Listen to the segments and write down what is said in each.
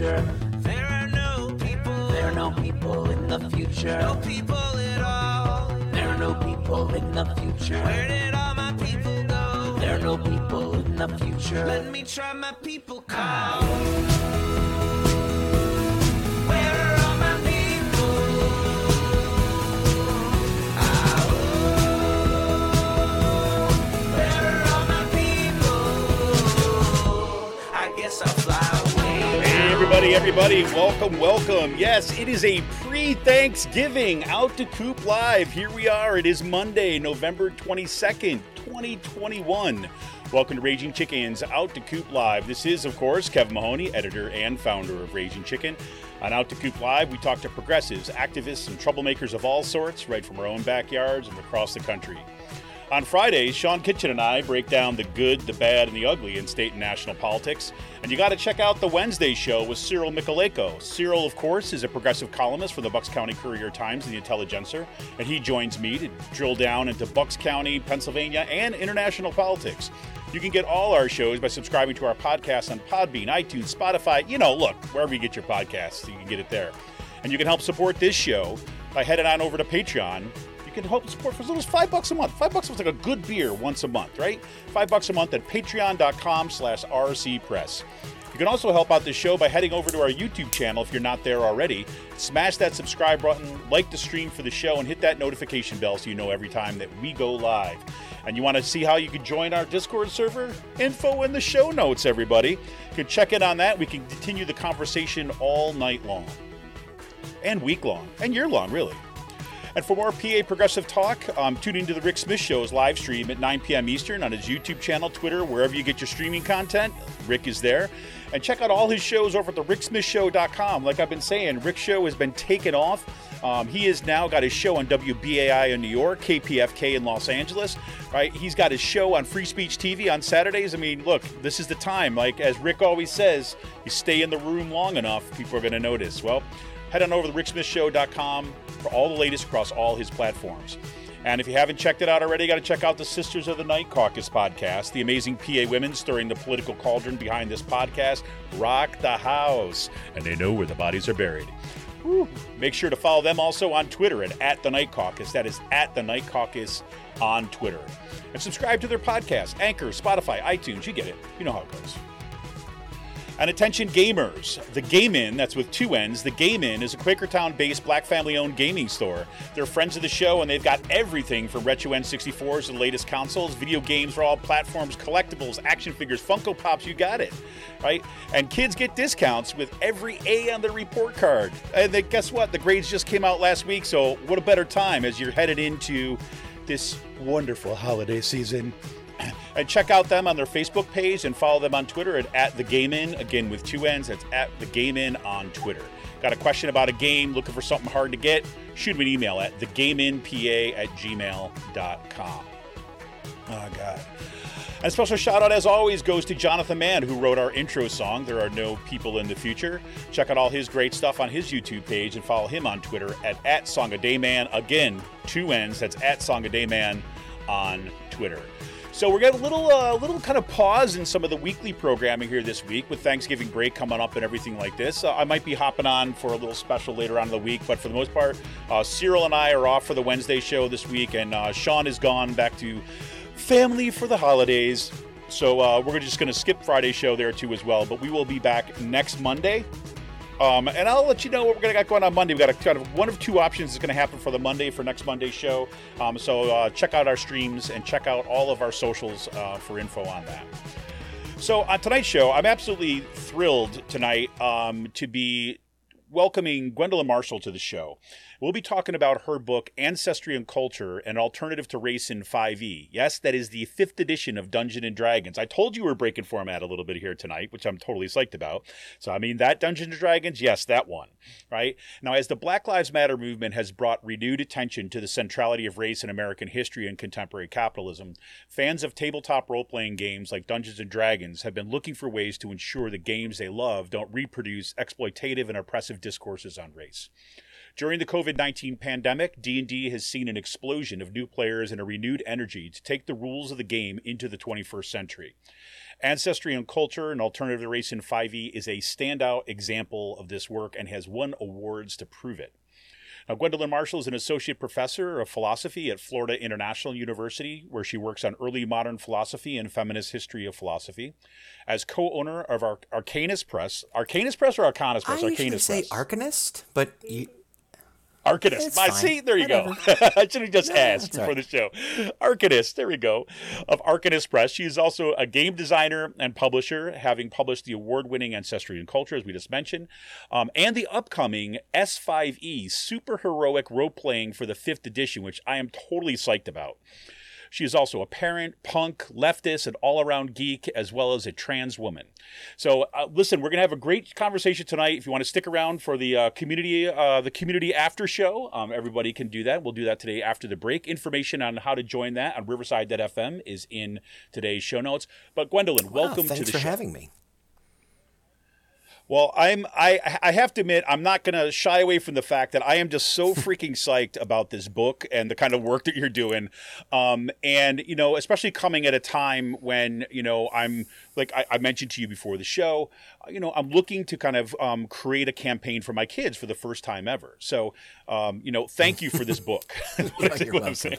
future. There are no people. There are no people in the future. No people at all. There are no people in the future. Where did all my people go? There are no people in the future. Let me try my people call. Where are all my people? Where are all my people? I guess I'll fly away. Hey, everybody, welcome. Yes, it is a pre-Thanksgiving Out to Coop Live. Here we are. It is Monday, November 22nd, 2021. Welcome to Raging Chicken's Out to Coop Live. This is, of course, Kevin Mahoney, editor and founder of Raging Chicken. On Out to Coop Live, we talk to progressives, activists, and troublemakers of all sorts, right from our own backyards and across the country. On Fridays, Sean Kitchen and I break down the good, the bad, and the ugly in state and national politics. And you got to check out the Wednesday show with Cyril Michaleko. Cyril, of course, is a progressive columnist for the Bucks County Courier-Times and the Intelligencer. And he joins me to drill down into Bucks County, Pennsylvania, and international politics. You can get all our shows by subscribing to our podcast on Podbean, iTunes, Spotify. Look, wherever you get your podcasts, you can get it there. And you can help support this show by heading on over to Patreon. You can help support for as little as $5 a month. $5 is like a good beer once a month, right? $5 a month at patreon.com/rcpress. You can also help out the show by heading over to our YouTube channel if you're not there already. Smash that subscribe button, like the stream for the show, and hit that notification bell so you know every time that we go live. And you want to see how you can join our Discord server? Info in the show notes, everybody. You can check in on that. We can continue the conversation all night long. And week long. And year long, really. And for more PA Progressive talk, tune into the Rick Smith Show's live stream at 9 p.m. Eastern on his YouTube channel, Twitter, wherever you get your streaming content. Rick is there. And check out all his shows over at the ricksmithshow.com. Like I've been saying, Rick's show has been taken off. He has now got his show on WBAI in New York, KPFK in Los Angeles, right? He's got his show on Free Speech TV on Saturdays. I mean, look, this is the time. Like, as Rick always says, you stay in the room long enough, people are going to notice. Well, head on over to ricksmithshow.com for all the latest across all his platforms. And if you haven't checked it out already, you got to check out the Sisters of the Night Caucus podcast. The amazing PA women stirring the political cauldron behind this podcast rock the house, and they know where the bodies are buried. Woo. Make sure to follow them also on Twitter at The Night Caucus. That is at The Night Caucus on Twitter. And subscribe to their podcast, Anchor, Spotify, iTunes. You get it. You know how it goes. And attention gamers, the Game Inn, that's with two N's, the Game Inn is a Quakertown-based black family-owned gaming store. They're friends of the show, and they've got everything from retro N64s to the latest consoles, video games for all platforms, collectibles, action figures, Funko Pops, you got it, right? And kids get discounts with every A on their report card. And then guess what? The grades just came out last week, so what a better time as you're headed into this wonderful holiday season. And check out them on their Facebook page and follow them on Twitter at The Game Inn, again with two N's, that's at The Game Inn on Twitter. Got a question about a game, looking for something hard to get? Shoot me an email at thegameinpa@gmail.com. Oh, God. And a special shout out, as always, goes to Jonathan Mann, who wrote our intro song, There Are No People in the Future. Check out all his great stuff on his YouTube page and follow him on Twitter at SongADayMan. Again, two N's, that's at SongADayMan on Twitter. So we're getting a little kind of pause in some of the weekly programming here this week with Thanksgiving break coming up and everything like this. I might be hopping on for a little special later on in the week, but for the most part, Cyril and I are off for the Wednesday show this week, and Sean is gone back to family for the holidays. So we're just going to skip Friday's show there too as well, but we will be back next Monday. And I'll let you know what we're going to got going on Monday. We've got a kind of one of two options that's going to happen for the Monday, for next Monday's show. So check out our streams and check out all of our socials for info on that. So on tonight's show, I'm absolutely thrilled tonight to be welcoming Gwendolyn Marshall to the show. We'll be talking about her book, Ancestry and Culture, An Alternative to Race in 5e. Yes, that is the 5th edition of Dungeons & Dragons. I told you we're breaking format a little bit here tonight, which I'm totally psyched about. So, I mean, that Dungeons & Dragons, yes, that one, right? Now, as the Black Lives Matter movement has brought renewed attention to the centrality of race in American history and contemporary capitalism, fans of tabletop role-playing games like Dungeons & Dragons have been looking for ways to ensure the games they love don't reproduce exploitative and oppressive discourses on race. During the COVID-19 pandemic, D&D has seen an explosion of new players and a renewed energy to take the rules of the game into the 21st century. Ancestry and Culture, an Alternative to Race in 5e is a standout example of this work and has won awards to prove it. Now, Gwendolyn Marshall is an associate professor of philosophy at Florida International University, where she works on early modern philosophy and feminist history of philosophy. As co-owner of Arcanist Press. Arcanist Press or Arcanist Press? I usually Arcanist say Press. Arcanist, but Arcanist. It's fine. See, there you Whatever. go. I should have just asked that's before all the show. Arcanist, there we go, of Arcanist Press. She is also a game designer and publisher, having published the award-winning Ancestry and Culture, as we just mentioned, and the upcoming S5E, Super Heroic Role-Playing for the 5th edition, which I am totally psyched about. She is also a parent, punk, leftist, and all-around geek, as well as a trans woman. So, listen, we're going to have a great conversation tonight. If you want to stick around for the community after show, everybody can do that. We'll do that today after the break. Information on how to join that on Riverside.fm is in today's show notes. But Gwendolyn, welcome to the show. Thanks for having me. Well, I have to admit, I'm not going to shy away from the fact that I am just so freaking psyched about this book and the kind of work that you're doing. And, you know, especially coming at a time when, you know, I'm like I mentioned to you before the show, you know, I'm looking to kind of create a campaign for my kids for the first time ever. So, you know, thank you for this book. You're welcome.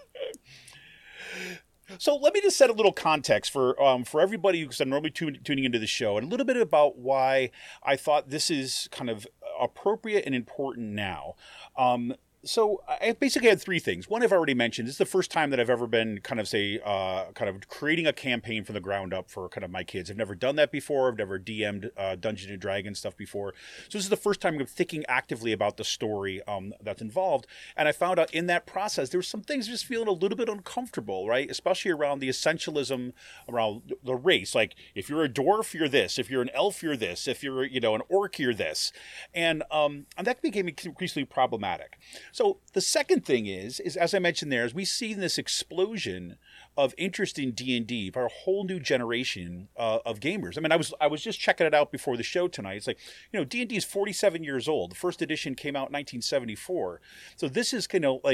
So let me just set a little context for everybody who's normally tuning into the show, and a little bit about why I thought this is kind of appropriate and important now. So I basically had three things. One I've already mentioned. This is the first time that I've ever been kind of creating a campaign from the ground up for kind of my kids. I've never done that before. I've never DM'd Dungeons and Dragons stuff before. So this is the first time I'm thinking actively about the story that's involved. And I found out in that process, there were some things just feeling a little bit uncomfortable, right? Especially around the essentialism around the race. Like, if you're a dwarf, you're this. If you're an elf, you're this. If you're, you know, an orc, you're this. And that became increasingly problematic. So the second thing is as I mentioned there, is we see this explosion of interest in D&D for a whole new generation of gamers. I mean, I was just checking it out before the show tonight. It's like, you know, D&D is 47 years old. The first edition came out in 1974. So this is, you know,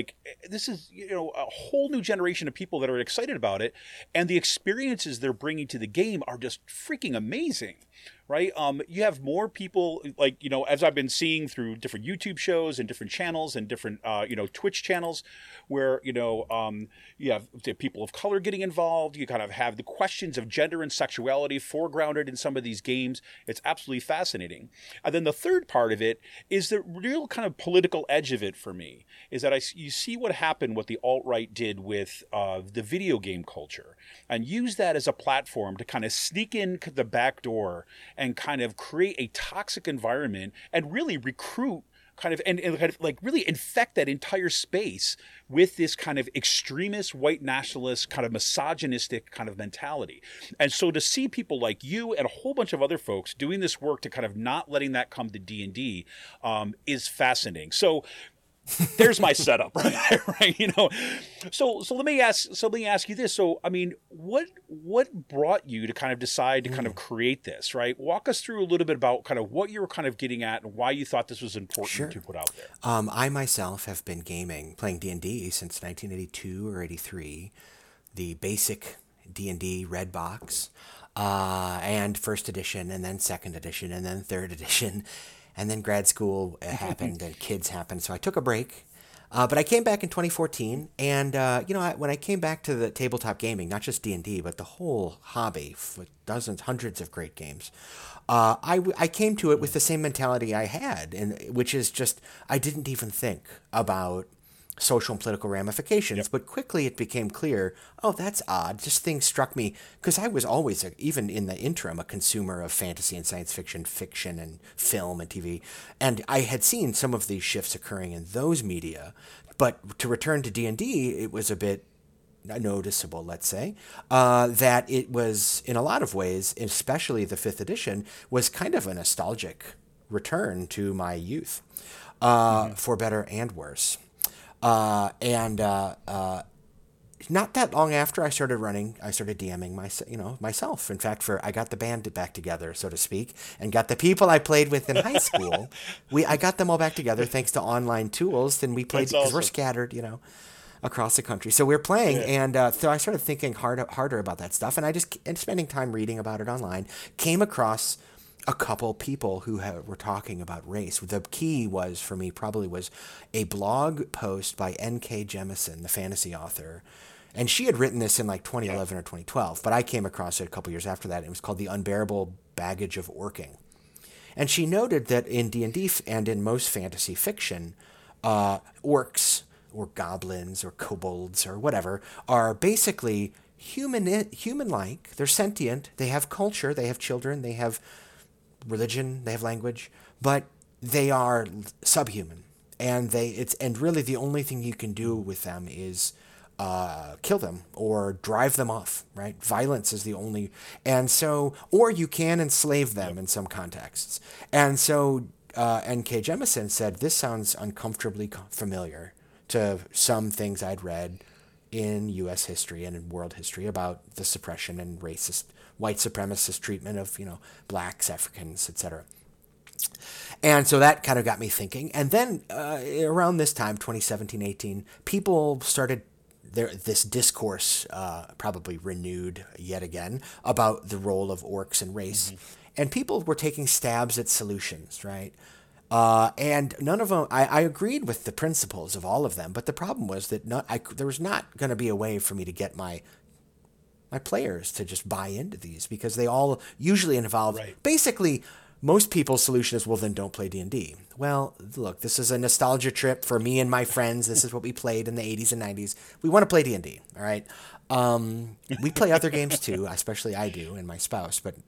a whole new generation of people that are excited about it. And the experiences they're bringing to the game are just freaking amazing. Right. You have more people, like, you know, as I've been seeing through different YouTube shows and different channels and different, you know, Twitch channels where, you know, you have the people of color getting involved. You kind of have the questions of gender and sexuality foregrounded in some of these games. It's absolutely fascinating. And then the third part of it is the real kind of political edge of it for me is that you see what happened, what the alt-right did with the video game culture, and use that as a platform to kind of sneak in the back door and kind of create a toxic environment and really recruit kind of and kind of like really infect that entire space with this kind of extremist white nationalist kind of misogynistic kind of mentality. And so to see people like you and a whole bunch of other folks doing this work to kind of not letting that come to D&D is fascinating. So there's my setup, right? You know, so let me ask you this. So, I mean, what brought you to kind of decide to kind of create this, right? Walk us through a little bit about kind of what you were kind of getting at and why you thought this was important to put out there. I myself have been playing D&D since 1982 or 83, the basic D&D red box, and first edition, and then second edition, and then third edition. And then grad school happened and kids happened. So I took a break. But I came back in 2014. And, you know, when I came back to the tabletop gaming, not just D&D, but the whole hobby with dozens, hundreds of great games, I came to it with the same mentality I had, which is just I didn't even think about social and political ramifications. Yep. But quickly it became clear, oh, that's odd. Just things struck me, because I was always, even in the interim, a consumer of fantasy and science fiction and film and TV. And I had seen some of these shifts occurring in those media. But to return to D&D, it was a bit noticeable, let's say, that it was, in a lot of ways, especially the 5th edition, was kind of a nostalgic return to my youth, for better and worse. Not that long after I started DMing myself. In fact, I got the band back together, so to speak, and got the people I played with in high school. I got them all back together thanks to online tools. Then we played because we're scattered, you know. across the country. So we were playing, and so I started thinking harder about that stuff, and and spending time reading about it online, came across a couple people who were talking about race. The key was, for me, probably was a blog post by N.K. Jemisin, the fantasy author. And she had written this in like 2011 or 2012, but I came across it a couple years after that. It was called The Unbearable Baggage of Orking. And she noted that in D&D and in most fantasy fiction, orcs or goblins or kobolds or whatever are basically human-like. They're sentient. They have culture. They have children. They have religion. They have language. But they are subhuman. And really the only thing you can do with them is kill them or drive them off, right? Violence is the only, and so, or you can enslave them in some contexts. And so N.K. Jemisin said, this sounds uncomfortably familiar to some things I'd read in U.S. history and in world history about the suppression and racist, white supremacist treatment of, blacks, Africans, etc. And so that kind of got me thinking. And then around this time, 2017-18, people started this discourse probably renewed yet again about the role of orcs and race. Mm-hmm. And people were taking stabs at solutions, right? And none of them, I agreed with the principles of all of them, but the problem was that there was not going to be a way for me to get my players to just buy into these, because they all usually involve, basically, most people's solution is, well, then don't play D&D. Well, look, this is a nostalgia trip for me and my friends. This is what we played in the 80s and 90s. We want to play D&D, all right? We play other games too, especially I do and my spouse, but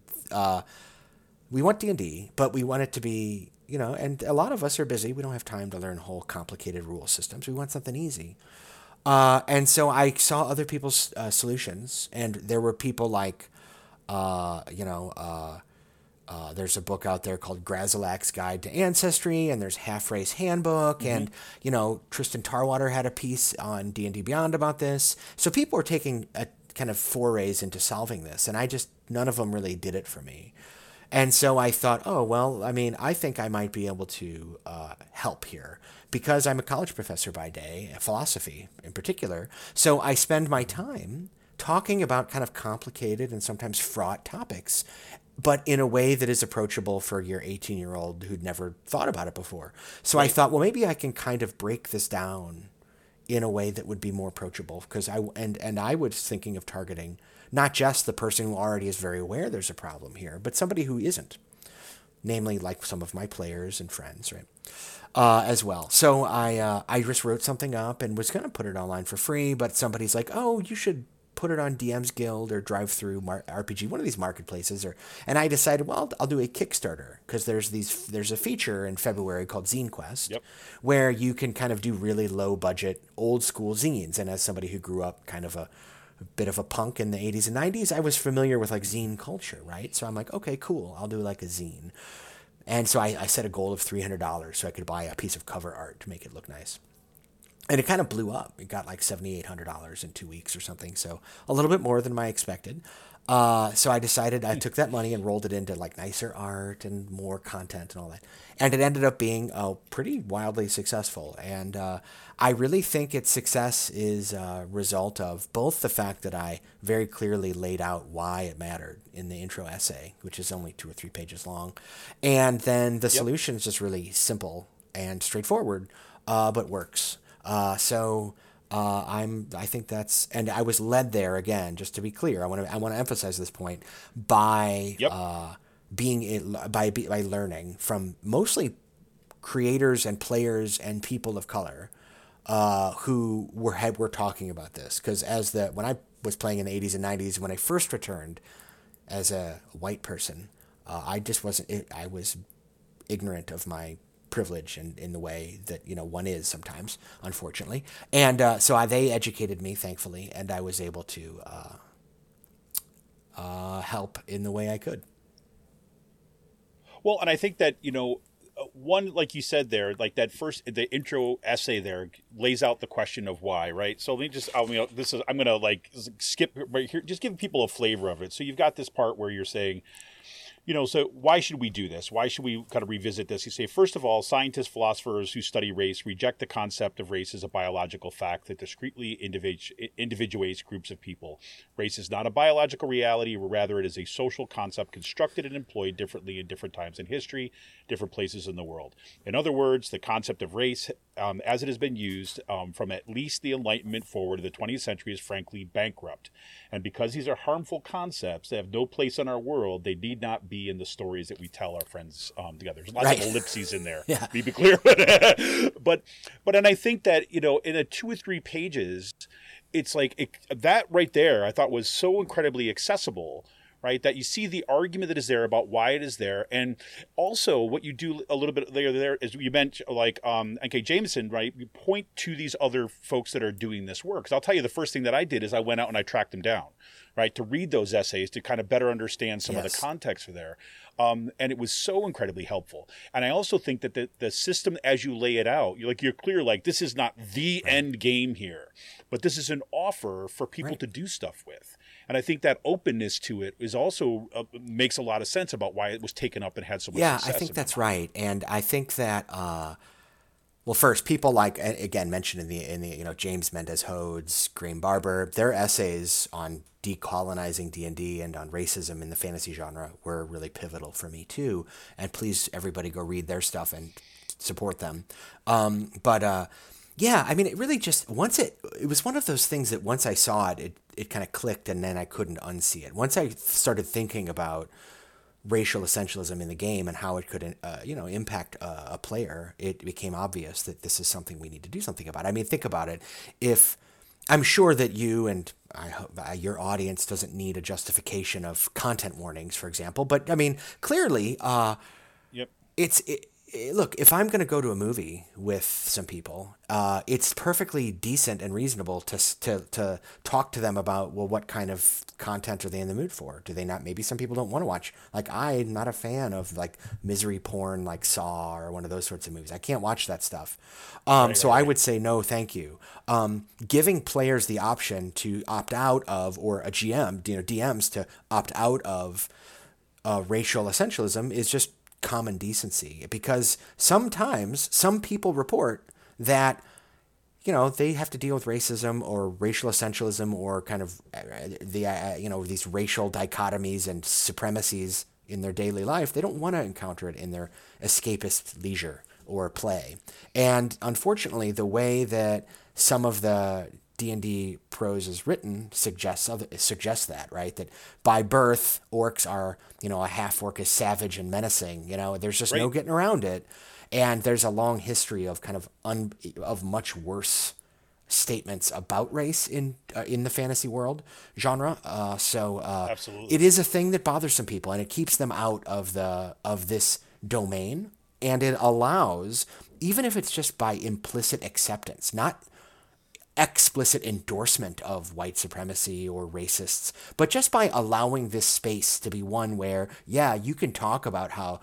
we want D&D, but we want it to be, and a lot of us are busy. We don't have time to learn whole complicated rule systems. We want something easy. And so I saw other people's solutions, and there were people like, there's a book out there called Grazilak's Guide to Ancestry, and there's Half Race Handbook, mm-hmm. and, Tristan Tarwater had a piece on D&D Beyond about this. So people were taking a kind of forays into solving this, and none of them really did it for me. And so I thought, I think I might be able to help here, because I'm a college professor by day, philosophy in particular. So I spend my time talking about kind of complicated and sometimes fraught topics, but in a way that is approachable for your 18-year-old who'd never thought about it before. So I thought, well, maybe I can kind of break this down in a way that would be more approachable, because I was thinking of targeting not just the person who already is very aware there's a problem here, but somebody who isn't, namely like some of my players and friends, right? As well. So I just wrote something up and was going to put it online for free, but somebody's like, oh, you should put it on DM's Guild or Drive Through RPG, one of these marketplaces, and I decided, well, I'll do a Kickstarter, because there's a feature in February called Zine Quest, where you can kind of do really low budget old school zines. And as somebody who grew up kind of a bit of a punk in the 80s and 90s, I was familiar with like zine culture, right? So I'm like, okay, cool, I'll do like a zine. And so I set a goal of $300 so I could buy a piece of cover art to make it look nice. And it kind of blew up. It got like $7,800 in 2 weeks or something. So a little bit more than I expected. So I decided I took that money and rolled it into like nicer art and more content and all that. And it ended up being pretty wildly successful. And I really think its success is a result of both the fact that I very clearly laid out why it mattered in the intro essay, which is only 2 or 3 pages long. And then the solution is just really simple and straightforward, but works. I think that's, and I was led there again, just to be clear. I want to emphasize this point by by learning from mostly creators and players and people of color, who were talking about this. Because when I was playing in the 80s and 90s, when I first returned as a white person, I just wasn't. I was ignorant of my privilege and in the way that one is sometimes, unfortunately, and so they educated me, thankfully, and I was able to help in the way I could. Well, and I think that one, like you said there, like the intro essay there lays out the question of why, right? So let me just, I'm gonna like skip right here, just give people a flavor of it. So you've got this part where you're saying, So why should we do this? Why should we kind of revisit this? You say, first of all, scientists, philosophers who study race reject the concept of race as a biological fact that discretely individuates groups of people. Race is not a biological reality, rather it is a social concept constructed and employed differently in different times in history, different places in the world. In other words, the concept of race, as it has been used from at least the Enlightenment forward to the 20th century, is frankly bankrupt. And because these are harmful concepts, they have no place in our world, they need not be in the stories that we tell our friends together. There's lots of ellipses in there. Yeah. To be clear. but and I think that, in a 2 or 3 pages, it's like that right there I thought was so incredibly accessible, right? That you see the argument that is there about why it is there. And also what you do a little bit later there is you mentioned like N.K. Jemisin, right? You point to these other folks that are doing this work. Because I'll tell you, the first thing that I did is I went out and I tracked them down, right? To read those essays, to kind of better understand some of the context for there. And it was so incredibly helpful. And I also think that the system, as you lay it out, you're clear, like this is not the end game here, but this is an offer for people to do stuff with. And I think that openness to it is also makes a lot of sense about why it was taken up and had so much success. Yeah, I think that's right. And I think that, well, first, people like, again, mentioned in the James Mendez Hodes, Graham Barber, their essays on decolonizing D&D and on racism in the fantasy genre were really pivotal for me too. And please, everybody go read their stuff and support them. Yeah, I mean, it really just, it was one of those things that once I saw it, it kind of clicked and then I couldn't unsee it. Once I started thinking about racial essentialism in the game and how it could, impact a player, it became obvious that this is something we need to do something about. I mean, think about it. If I'm sure that you and I hope your audience doesn't need a justification of content warnings, for example, but I mean, clearly, look, if I'm going to go to a movie with some people, it's perfectly decent and reasonable to talk to them about, well, what kind of content are they in the mood for? Do they not? Maybe some people don't want to watch. Like, I'm not a fan of like misery porn, like Saw or one of those sorts of movies. I can't watch that stuff. I would say no, thank you. Giving players the option to opt out of, or a GM, DMs to opt out of racial essentialism is just common decency, because sometimes some people report that they have to deal with racism or racial essentialism or kind of these racial dichotomies and supremacies in their daily life. They don't want to encounter it in their escapist leisure or play. And unfortunately, the way that some of the D&D prose is written suggests that, right? That by birth, orcs are, a half-orc is savage and menacing. There's just no getting around it. And there's a long history of kind of of much worse statements about race in the fantasy world genre. Absolutely, it is a thing that bothers some people, and it keeps them out of this domain. And it allows, even if it's just by implicit acceptance, not explicit endorsement of white supremacy or racists, but just by allowing this space to be one where, you can talk about how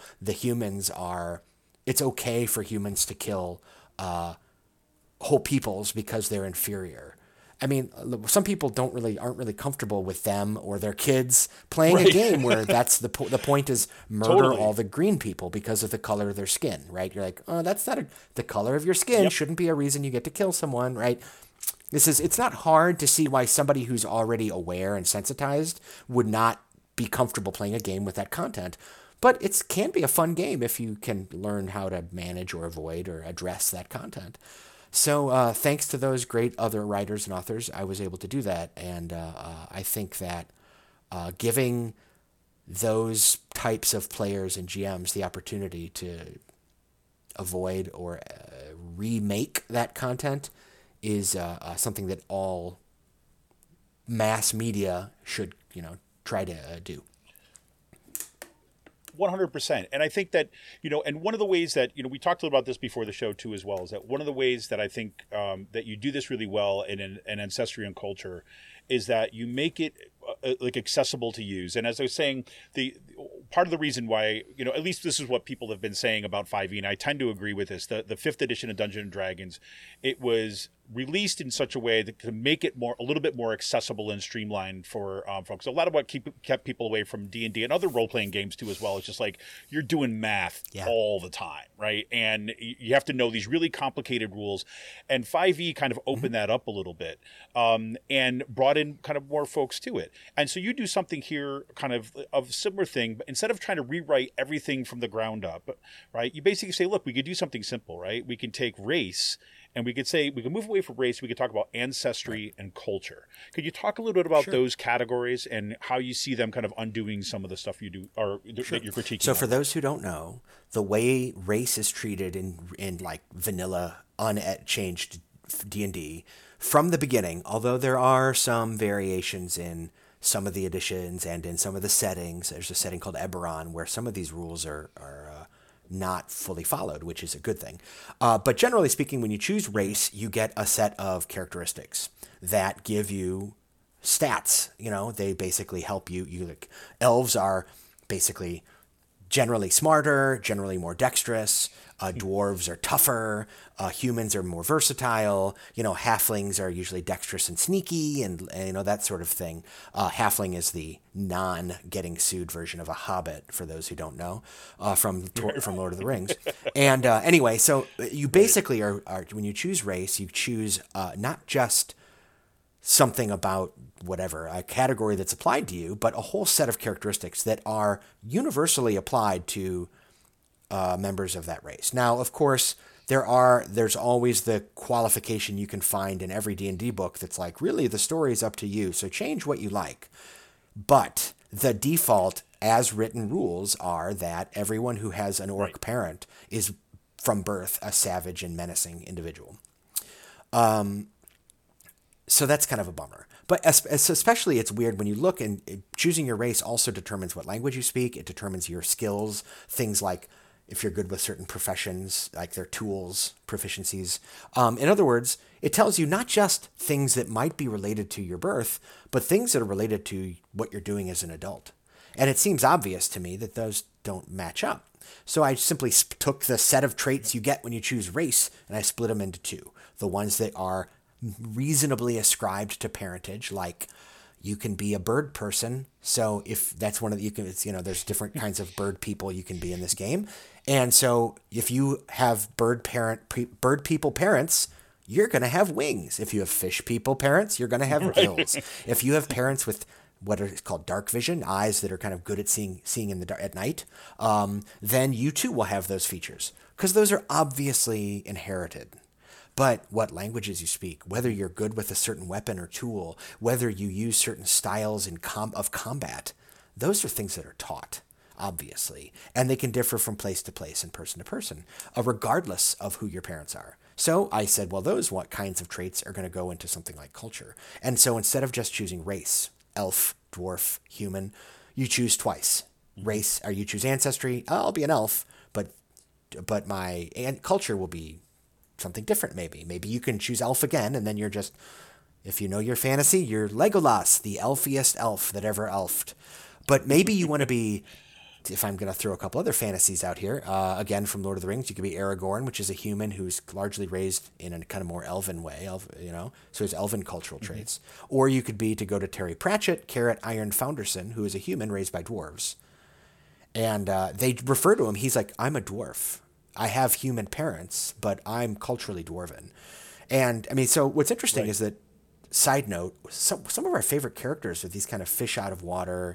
it's okay for humans to kill whole peoples because they're inferior. I mean, some people aren't really comfortable with them or their kids playing a game where that's the point is murder all the green people because of the color of their skin, right? You're like, oh, that's not the color of your skin shouldn't be a reason you get to kill someone, right? It's not hard to see why somebody who's already aware and sensitized would not be comfortable playing a game with that content. But it can be a fun game if you can learn how to manage or avoid or address that content. So thanks to those great other writers and authors, I was able to do that. And I think that giving those types of players and GMs the opportunity to avoid or remake that content is something that all mass media should, try to do. 100%. And I think that, and one of the ways that, we talked a little about this before the show too, as well, is that one of the ways that I think that you do this really well in Ancestry and Culture is that you make it accessible to use. And as I was saying, the part of the reason why, at least this is what people have been saying about 5e, and I tend to agree with this, the 5th edition of Dungeons & Dragons, it was released in such a way that to make it a little bit more accessible and streamlined for folks. A lot of what kept people away from D&D and other role-playing games too as well. It's just like you're doing math all the time, right? And you have to know these really complicated rules. And 5e kind of opened that up a little bit and brought in kind of more folks to it. And so you do something here kind of a similar thing, but instead of trying to rewrite everything from the ground up, right? You basically say, look, we could do something simple, right? We can take race and we could say, we can move away from race. We could talk about ancestry and culture. Could you talk a little bit about those categories and how you see them kind of undoing some of the stuff you do or that you're critiquing? So for those who don't know, the way race is treated in like vanilla, unchanged D&D from the beginning, although there are some variations in some of the editions and in some of the settings, there's a setting called Eberron where some of these rules are not fully followed, which is a good thing. But generally speaking, when you choose race, you get a set of characteristics that give you stats. You know, they basically help you. Like, elves are basically generally smarter, generally more dexterous. Dwarves are tougher. Humans are more versatile. You know, halflings are usually dexterous and sneaky, and you know, that sort of thing. Halfling is the non-getting sued version of a hobbit, for those who don't know, from Lord of the Rings. And anyway, so you basically are when you choose race, you choose not just something about whatever, a category that's applied to you, but a whole set of characteristics that are universally applied to members of that race. Now, of course, there's always the qualification you can find in every D&D book that's like, really, the story is up to you, so change what you like. But the default as written rules are that everyone who has an orc parent is from birth a savage and menacing individual. So that's kind of a bummer. But especially it's weird when you look, and choosing your race also determines what language you speak. It determines your skills, things like if you're good with certain professions, like their tools, proficiencies. In other words, it tells you not just things that might be related to your birth, but things that are related to what you're doing as an adult. And it seems obvious to me that those don't match up. So I simply took the set of traits you get when you choose race, and I split them into two. The ones that are reasonably ascribed to parentage, like you can be a bird person. So if that's one of the, there's different kinds of bird people you can be in this game. And so if you have bird people parents, you're going to have wings. If you have fish people parents, you're going to have gills. If you have parents with what is called dark vision, eyes that are kind of good at seeing in the dark at night, then you too will have those features, because those are obviously inherited. But what languages you speak, whether you're good with a certain weapon or tool, whether you use certain styles of combat, those are things that are taught, obviously. And they can differ from place to place and person to person, regardless of who your parents are. So I said, well, what kinds of traits are going to go into something like culture? And so instead of just choosing race, elf, dwarf, human, you choose twice. Race, or you choose ancestry, I'll be an elf, but my culture will be something different. Maybe you can choose elf again, and then you're just, if you know your fantasy, you're Legolas, the elfiest elf that ever elfed. But maybe you want to be, if I'm going to throw a couple other fantasies out here, again from Lord of the Rings, you could be Aragorn, which is a human who's largely raised in a kind of more elven way, so his elven cultural traits. Or you could be, to go to Terry Pratchett, Carrot Iron Founderson, who is a human raised by dwarves. And they refer to him, he's like, I'm a dwarf. I have human parents, but I'm culturally dwarven. And I mean, so what's interesting is that, side note, some of our favorite characters are these kind of fish out of water,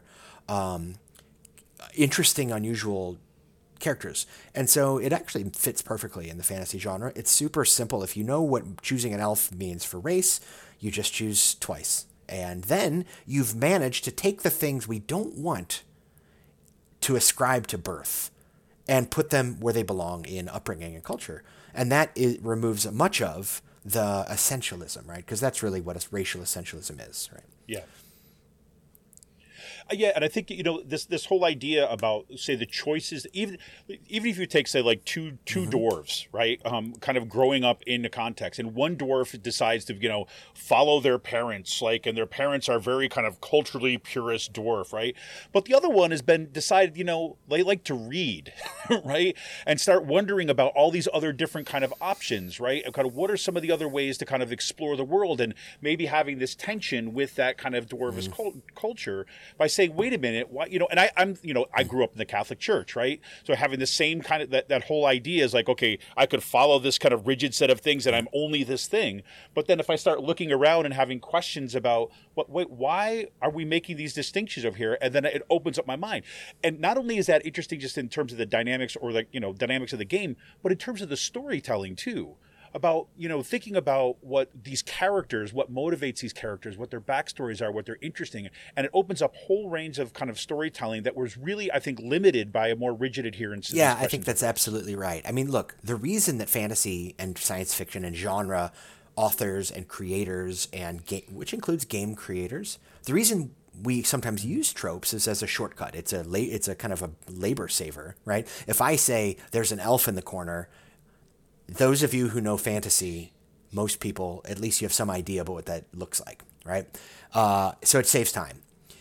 interesting, unusual characters. And so it actually fits perfectly in the fantasy genre. It's super simple. If you know what choosing an elf means for race, you just choose twice. And then you've managed to take the things we don't want to ascribe to birth and put them where they belong in upbringing and culture. And that removes much of the essentialism, right? Because that's really what racial essentialism is, right? Yeah. Yeah, and I think this whole idea about, say, the choices, even if you take, say, like two dwarves, right, kind of growing up in the context, and one dwarf decides to follow their parents, like, and their parents are very kind of culturally purist dwarf, right, but the other one has been decided they like to read, right, and start wondering about all these other different kind of options, right, and kind of what are some of the other ways to kind of explore the world, and maybe having this tension with that kind of dwarvish culture by saying, wait a minute, why, and I grew up in the Catholic Church, right? So having the same kind of that whole idea is like, okay, I could follow this kind of rigid set of things and I'm only this thing. But then if I start looking around and having questions about why are we making these distinctions over here? And then it opens up my mind. And not only is that interesting just in terms of the dynamics or the, dynamics of the game, but in terms of the storytelling too. About, thinking about what these characters, what motivates these characters, what their backstories are, what they're interesting. And it opens up a whole range of kind of storytelling that was really, I think, limited by a more rigid adherence to Yeah, I think that's absolutely right. I mean, look, the reason that fantasy and science fiction and genre authors and creators and which includes game creators, the reason we sometimes use tropes is as a shortcut. It's a kind of a labor saver, right? If I say there's an elf in the corner, those of you who know fantasy, most people, at least you have some idea about what that looks like, right? So it saves time.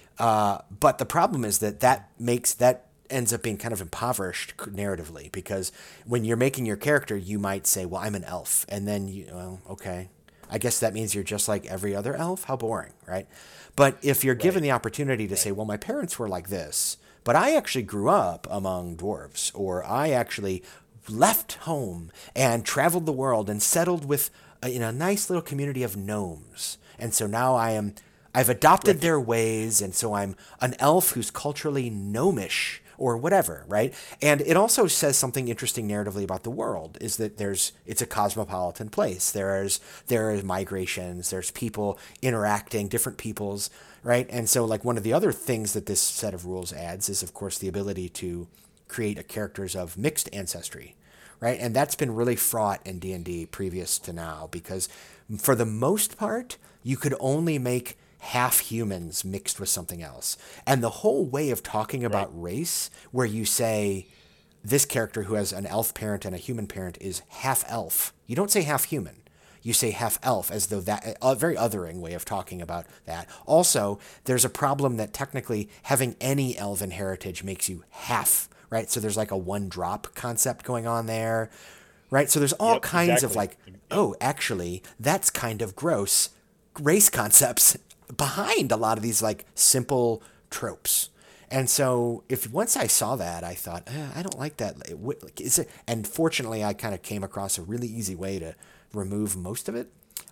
But the problem is that ends up being kind of impoverished narratively, because when you're making your character, you might say, well, I'm an elf. And then, okay, I guess that means you're just like every other elf. How boring, right? But if you're given the opportunity to say, well, my parents were like this, but I actually grew up among dwarves, or I actually left home and traveled the world and settled with in a nice little community of gnomes. And so now I've adopted their ways, and so I'm an elf who's culturally gnomish or whatever, right? And it also says something interesting narratively about the world, is that it's a cosmopolitan place. There are migrations, there's people interacting, different peoples, right? And so like one of the other things that this set of rules adds is, of course, the ability to create characters of mixed ancestry, right? And that's been really fraught in D&D previous to now, because for the most part, you could only make half humans mixed with something else. And the whole way of talking about race, where you say this character who has an elf parent and a human parent is half elf. You don't say half human. You say half elf, as though that a very othering way of talking about that. Also, there's a problem that technically having any elven heritage makes you half, right? So there's like a one drop concept going on there, right? So there's all kinds of like, oh, actually, that's kind of gross race concepts behind a lot of these like simple tropes. And so once I saw that, I thought, I don't like that. And fortunately, I kind of came across a really easy way to remove most of it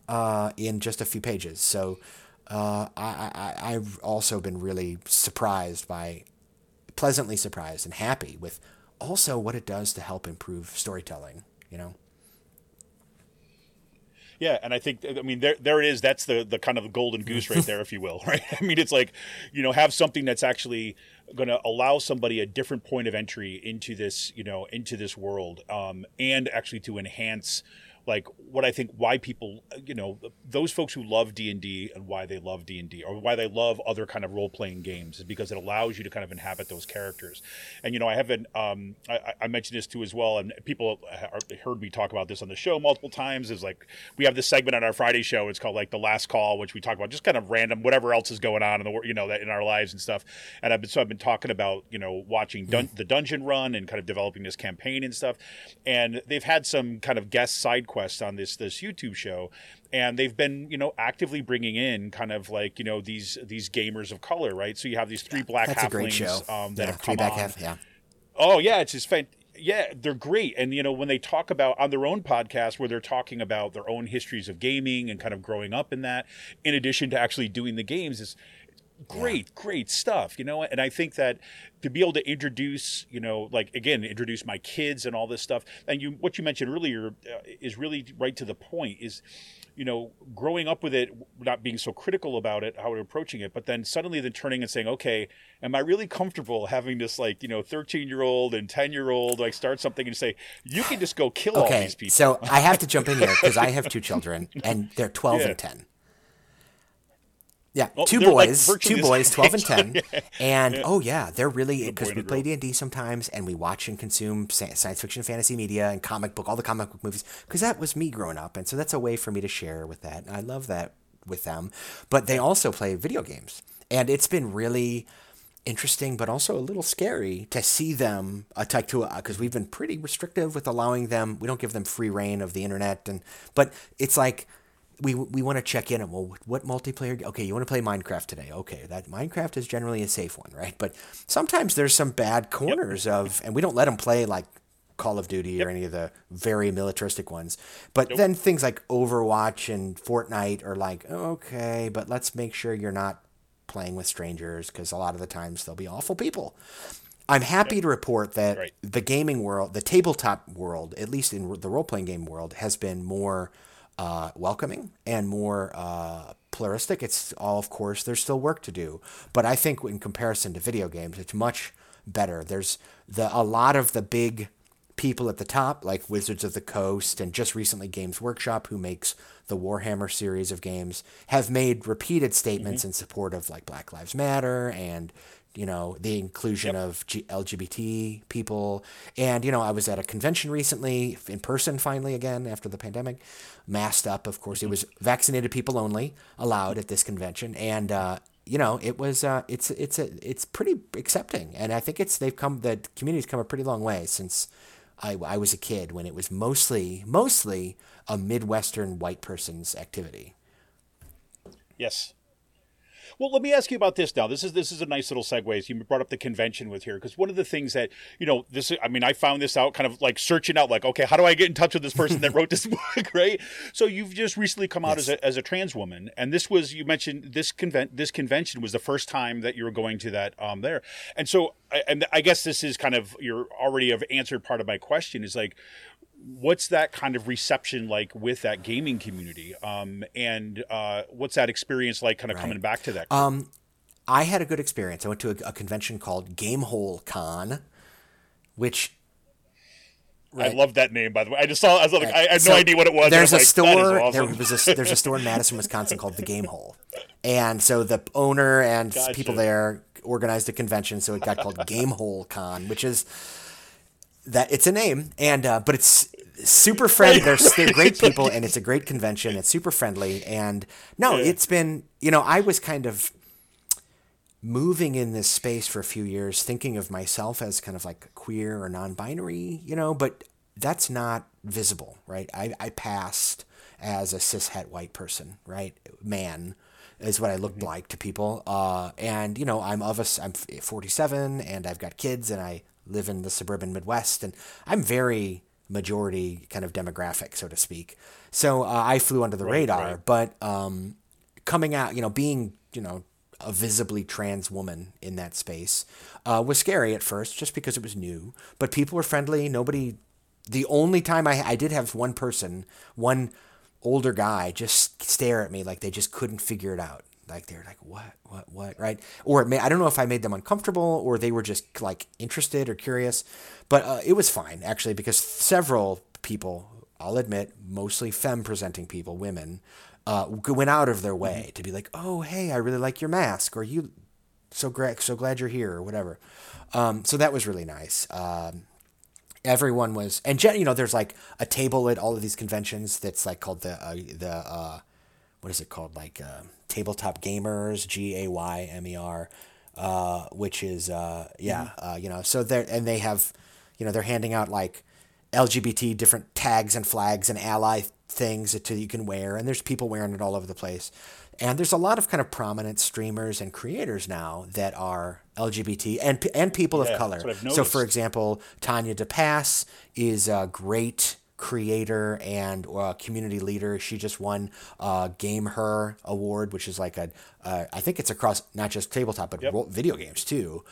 in just a few pages. So I've also been really pleasantly surprised and happy with also what it does to help improve storytelling, Yeah, and I think, there it is. That's the kind of golden goose right there, if you will, right? I mean, it's like, have something that's actually going to allow somebody a different point of entry into this, into this world, and actually to enhance like what I think why people, those folks who love D&D and why they love D&D or why they love other kind of role-playing games is because it allows you to kind of inhabit those characters. And, I haven't, I mentioned this too as well, and people heard me talk about this on the show multiple times, is like, we have this segment on our Friday show. It's called like The Last Call, which we talk about just kind of random, whatever else is going on in the, that in our lives and stuff. And I've been talking about, watching the Dungeon Run and kind of developing this campaign and stuff. And they've had some kind of guest side quests on this YouTube show, and they've been actively bringing in kind of like these gamers of color, right? So you have these three black That's halflings a great show. that have come on. Oh yeah, it's just yeah, they're great. And when they talk about on their own podcast where they're talking about their own histories of gaming and kind of growing up in that, in addition to actually doing the games, is great stuff, and I think that to be able to introduce, introduce my kids and all this stuff, and what you mentioned earlier is really right to the point, is, growing up with it, not being so critical about it, how we're approaching it, but then suddenly turning and saying, okay, am I really comfortable having this 13-year-old and 10-year-old start something and say, you can just go kill all these people? So I have to jump in here because I have two children and they're 12 and 10. Yeah, Oh, two they're like boys, virtually two the boys, same 12 and age. 10. And oh yeah, they're really, boy because and we a play girl. D&D sometimes and we watch and consume science fiction, fantasy media and all the comic book movies, because that was me growing up. And so that's a way for me to share with that. And I love that with them. But they also play video games. And it's been really interesting, but also a little scary to see them attack to, because we've been pretty restrictive with allowing them. We don't give them free reign of the internet, but it's like we want to check in and, well, what multiplayer? Okay, you want to play Minecraft today? Okay, that Minecraft is generally a safe one, right? But sometimes there's some bad corners and we don't let them play like Call of Duty or any of the very militaristic ones. But then things like Overwatch and Fortnite are like, okay, but let's make sure you're not playing with strangers, because a lot of the times they'll be awful people. I'm happy to report that the gaming world, the tabletop world, at least in the role-playing game world, has been more welcoming and more pluralistic. It's all, of course, there's still work to do, but I think in comparison to video games, it's much better. There's a lot of the big people at the top, like Wizards of the Coast and just recently Games Workshop, who makes the Warhammer series of games, have made repeated statements in support of like Black Lives Matter and, you know, the inclusion of LGBT people. And, you know, I was at a convention recently in person finally again after the pandemic, masked up. Of course, it was vaccinated people only allowed at this convention. And, you know, it was, it's pretty accepting. And I think the community's come a pretty long way since I was a kid, when it was mostly a Midwestern white person's activity. Yes. Well, let me ask you about this now. This is a nice little segue. You brought up the convention with here, because one of the things that, you know, I found this out kind of like searching out, like, okay, how do I get in touch with this person that wrote this book, right? So you've just recently come out as a trans woman, and you mentioned this convention was the first time that you were going to that there, and so I guess this is kind of, you're already have answered part of my question, is like, what's that kind of reception like with that gaming community? And what's that experience like kind of coming back to that? I had a good experience. I went to a convention called Gamehole Con, which... Right. I love that name, by the way. I was like, I had no idea what it was. There's a store. Awesome. There's a store in Madison, Wisconsin called the Gamehole, and so the owner and people there organized a convention, so it got called Gamehole Con, which is... that it's a name, and but it's super friendly. They're great people, and it's a great convention. It's super friendly, and it's been, you know, I was kind of moving in this space for a few years, thinking of myself as kind of like queer or non-binary, you know, but that's not visible, right? I passed as a cishet white person, right? Man is what I looked like to people, and you know, I'm 47, and I've got kids, and I live in the suburban Midwest, and I'm very majority kind of demographic, so to speak. So I flew under the radar, but coming out, you know, being, you know, a visibly trans woman in that space was scary at first, just because it was new, but people were friendly. The only time I did have one older guy just stare at me like they just couldn't figure it out. Like they're like, what, right? Or I don't know if I made them uncomfortable or they were just like interested or curious, but it was fine actually, because several people, I'll admit, mostly femme-presenting people, women, went out of their way to be like, oh, hey, I really like your mask, or you, so glad you're here, or whatever. So that was really nice. Everyone was, and you know, there's like a table at all of these conventions that's like called the what is it called? Like Tabletop Gamers, GAYMER, which is you know, so they have, you know, they're handing out like LGBT different tags and flags and ally things that you can wear, and there's people wearing it all over the place. And there's a lot of kind of prominent streamers and creators now that are LGBT and people of color. So, for example, Tanya DePass is a great creator and community leader. She just won Game Her Award, which is like I think it's across not just tabletop, but video games too.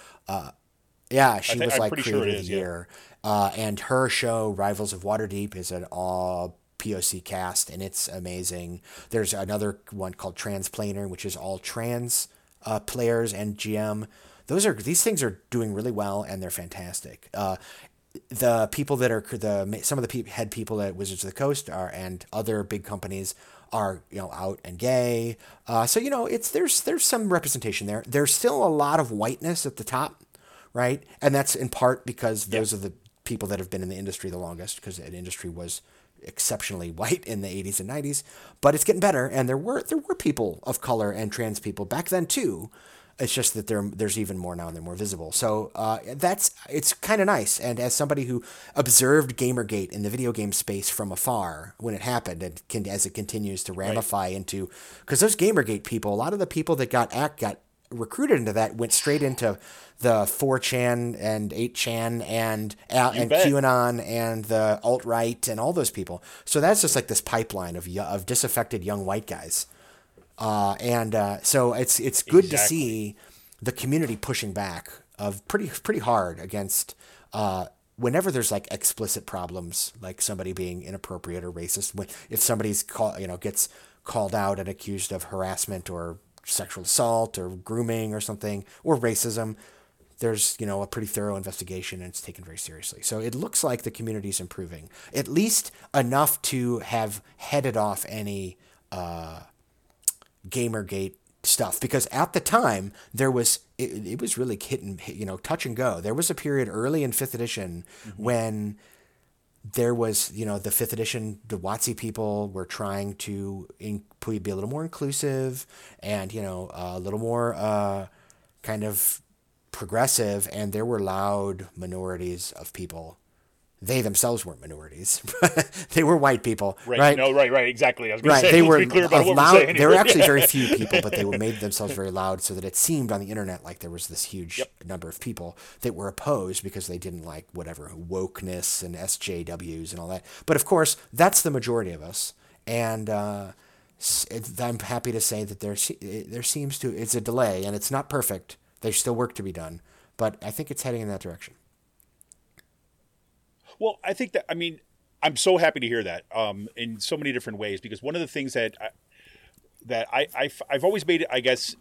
She was like Creator of the Year. And her show, Rivals of Waterdeep, is an all POC cast, and it's amazing. There's another one called Transplaner, which is all trans players and GM. These things are doing really well, and they're fantastic. the people that are some of the head people at Wizards of the Coast are, and other big companies are, out and gay. So there's some representation there. There's still a lot of whiteness at the top, right? And that's in part because those are the people that have been in the industry the longest, because the industry was exceptionally white in the 80s and 90s. But it's getting better, and there were people of color and trans people back then too. It's just that there's even more now and they're more visible. So it's kind of nice. And as somebody who observed Gamergate in the video game space from afar when it happened, and as it continues to ramify into, because those Gamergate people, a lot of the people that got recruited into that went straight into the 4chan and 8chan and QAnon and the alt-right and all those people. So that's just like this pipeline of disaffected young white guys. So it's good to see the community pushing back of pretty hard against whenever there's like explicit problems, like somebody being inappropriate or racist. If somebody's gets called out and accused of harassment or sexual assault or grooming or something, or racism, there's a pretty thorough investigation, and it's taken very seriously. So it looks like the community's improving, at least enough to have headed off any Gamergate stuff, because at the time it was really touch and go. There was a period early in 5th edition when there was, the 5th edition, the WotC people were trying to be a little more inclusive and, a little more kind of progressive, and there were loud minorities of people. They themselves weren't minorities. They were white people, right? No, right, exactly. I was going to say, they were be clear about what loud. we're saying There were here. actually very few people, but they made themselves very loud, so that it seemed on the internet like there was this huge number of people that were opposed because they didn't like whatever wokeness and SJWs and all that. But of course, that's the majority of us, and I'm happy to say that there seems to, it's a delay, and it's not perfect. There's still work to be done, but I think it's heading in that direction. Well, I think that, I'm so happy to hear that in so many different ways, because one of the things that I've always made, I guess,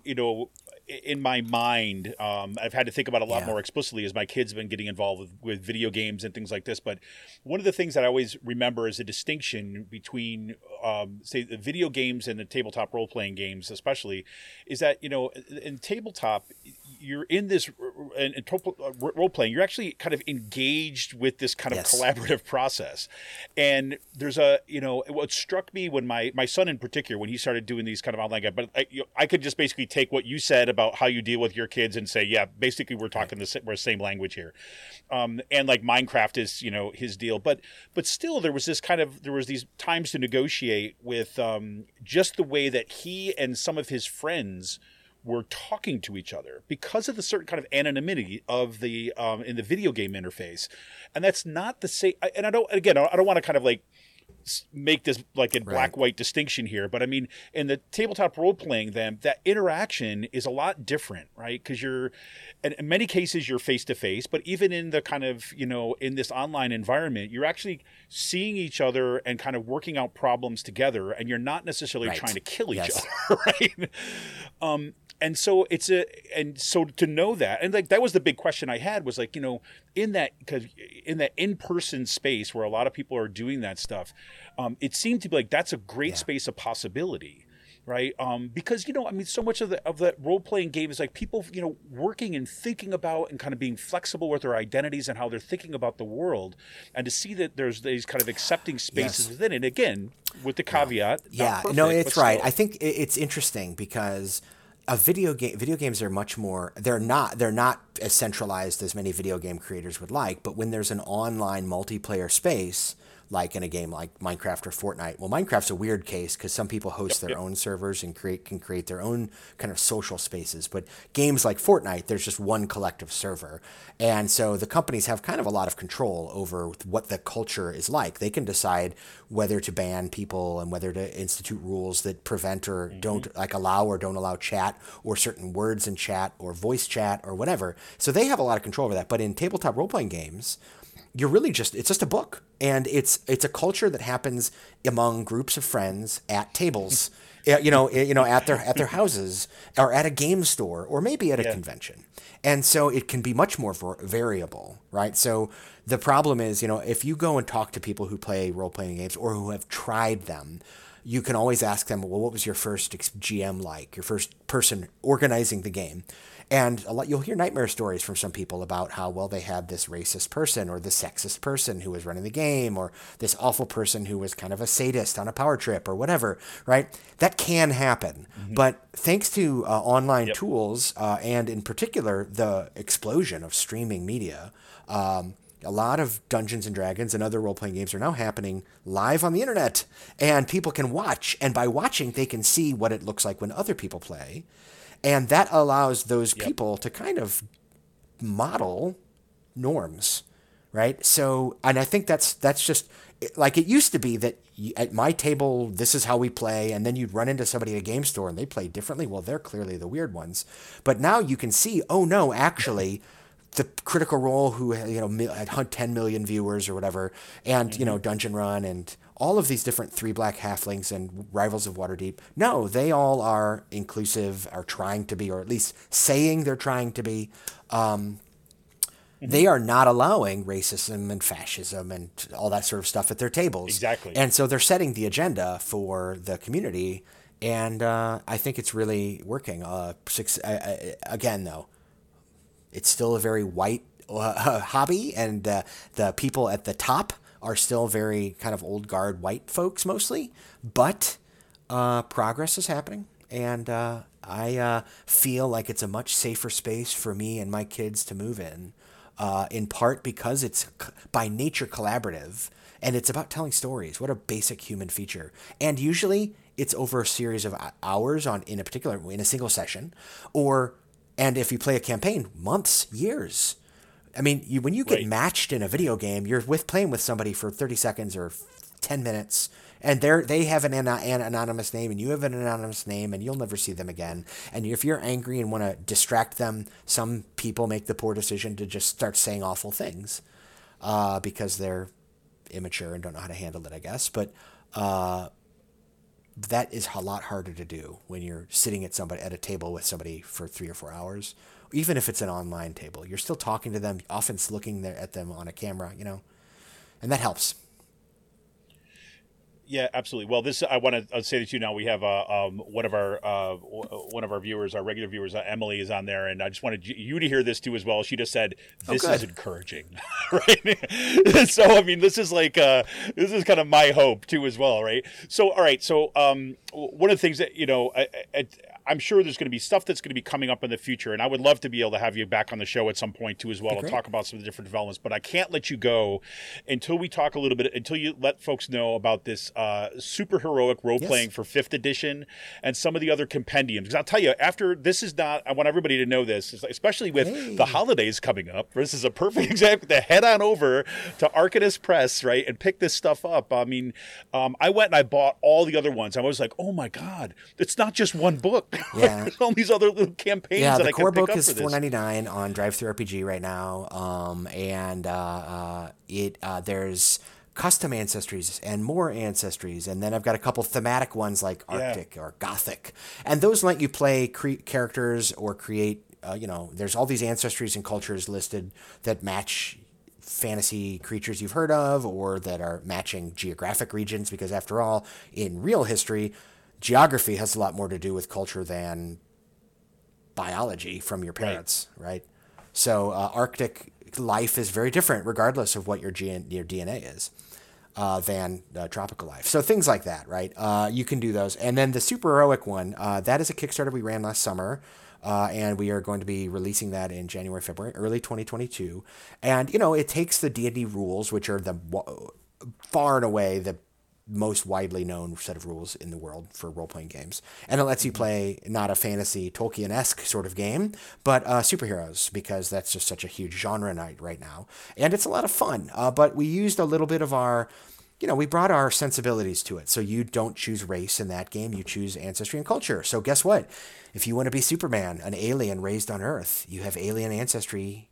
in my mind, I've had to think about a lot more explicitly as my kids have been getting involved with video games and things like this. But one of the things that I always remember is a distinction between, say, the video games and the tabletop role-playing games especially, is that, in tabletop, you're in this role-playing, you're actually kind of engaged with this kind of collaborative process. And there's what struck me when my son in particular, when he started doing these kind of online games, but I could just basically take what you said about how you deal with your kids and say, yeah, basically we're talking the same language here. And like Minecraft is, his deal. But still there was these times to negotiate with just the way that he and some of his friends were talking to each other because of the certain kind of anonymity of the in the video game interface. And that's not the same. And I don't want to kind of like make this like a black-white distinction here, but in the tabletop role-playing, that interaction is a lot different, right? Because in many cases you're face-to-face, but even in the kind of, in this online environment, you're actually seeing each other and kind of working out problems together, and you're not necessarily trying to kill each other, right? And so to know that, and like that was the big question I had, was like, in that in-person space where a lot of people are doing that stuff, it seemed to be like that's a great space of possibility, right? Because so much of that role-playing game is like people working and thinking about and kind of being flexible with their identities and how they're thinking about the world, and to see that there's these kind of accepting spaces within it. Again, with the caveat, it's right. I think it's interesting because video games are much more, they're not as centralized as many video game creators would like, but when there's an online multiplayer space, like in a game like Minecraft or Fortnite. Well, Minecraft's a weird case because some people host their own servers and can create their own kind of social spaces. But games like Fortnite, there's just one collective server. And so the companies have kind of a lot of control over what the culture is like. They can decide whether to ban people and whether to institute rules that prevent or don't allow or don't allow chat or certain words in chat or voice chat or whatever. So they have a lot of control over that. But in tabletop role-playing games, you're really it's just a book. and it's a culture that happens among groups of friends at tables, at their houses, or at a game store, or maybe at a convention. And so it can be much more variable, right? So the problem is, if you go and talk to people who play role-playing games or who have tried them, you can always ask them, well, what was your first GM like, your first person organizing the game? And you'll hear nightmare stories from some people about how, well, they had this racist person or this sexist person who was running the game, or this awful person who was kind of a sadist on a power trip or whatever, right? That can happen. Mm-hmm. But thanks to online tools, and in particular, the explosion of streaming media, a lot of Dungeons and Dragons and other role-playing games are now happening live on the internet, and people can watch. And by watching, they can see what it looks like when other people play. And that allows those people to kind of model norms, right? So, and I think that's just like it used to be that at my table, this is how we play. And then you'd run into somebody at a game store and they play differently. Well, they're clearly the weird ones. But now you can see, oh no, actually the Critical Role who, had 10 million viewers or whatever, and, Dungeon Run and all of these different Three Black Halflings and Rivals of Waterdeep. No, they all are inclusive, are trying to be, or at least saying they're trying to be. They are not allowing racism and fascism and all that sort of stuff at their tables. Exactly. And so they're setting the agenda for the community. And I think it's really working. Again, though, it's still a very white hobby, and the people at the top are still very kind of old guard white folks mostly, but progress is happening, and I feel like it's a much safer space for me and my kids to move in part because it's by nature collaborative, and it's about telling stories. What a basic human feature. And usually it's over a series of hours in a single session, and if you play a campaign, months, years. I mean, when you get matched in a video game, you're playing with somebody for 30 seconds or 10 minutes, and they have an anonymous name, and you have an anonymous name, and you'll never see them again. And if you're angry and want to distract them, some people make the poor decision to just start saying awful things because they're immature and don't know how to handle it, I guess. But that is a lot harder to do when you're sitting at a table with somebody for 3 or 4 hours. Even if it's an online table, you're still talking to them, often looking at them on a camera, and that helps. Yeah, absolutely. Well, I want to say to you now. We have one of our viewers, our regular viewers, Emily, is on there, and I just wanted you to hear this too as well. She just said this is encouraging, right? So I mean, this is kind of my hope too as well, right? So all right, so one of the things that I'm sure there's going to be stuff that's going to be coming up in the future, and I would love to be able to have you back on the show at some point too as well and talk about some of the different developments. But I can't let you go until you let folks know about this super heroic role playing for 5th edition and some of the other compendiums. Because I'll tell you, after this is not, I want everybody to know this, especially with the holidays coming up. This is a perfect example to head on over to Arcanist Press, right, and pick this stuff up. I mean, I went and I bought all the other ones. I was like, oh my God, it's not just one book. Yeah. There's all these other little campaigns that I can pick up for this. The core book is $4.99 on DriveThruRPG right now, there's custom ancestries and more ancestries, and then I've got a couple thematic ones like Arctic or Gothic, and those let you play characters or create. There's all these ancestries and cultures listed that match fantasy creatures you've heard of, or that are matching geographic regions, because after all, in real history, geography has a lot more to do with culture than biology from your parents, right? So Arctic life is very different regardless of what your DNA is than tropical life. So things like that, right? You can do those. And then the super heroic one, that is a Kickstarter we ran last summer. And we are going to be releasing that in January, February, early 2022. And, it takes the D&D rules, which are far and away the most widely known set of rules in the world for role-playing games. And it lets you play not a fantasy Tolkien-esque sort of game, but superheroes, because that's just such a huge genre right now. And it's a lot of fun. But we used a little bit of our, we brought our sensibilities to it. So you don't choose race in that game. You choose ancestry and culture. So guess what? If you want to be Superman, an alien raised on Earth, you have alien ancestry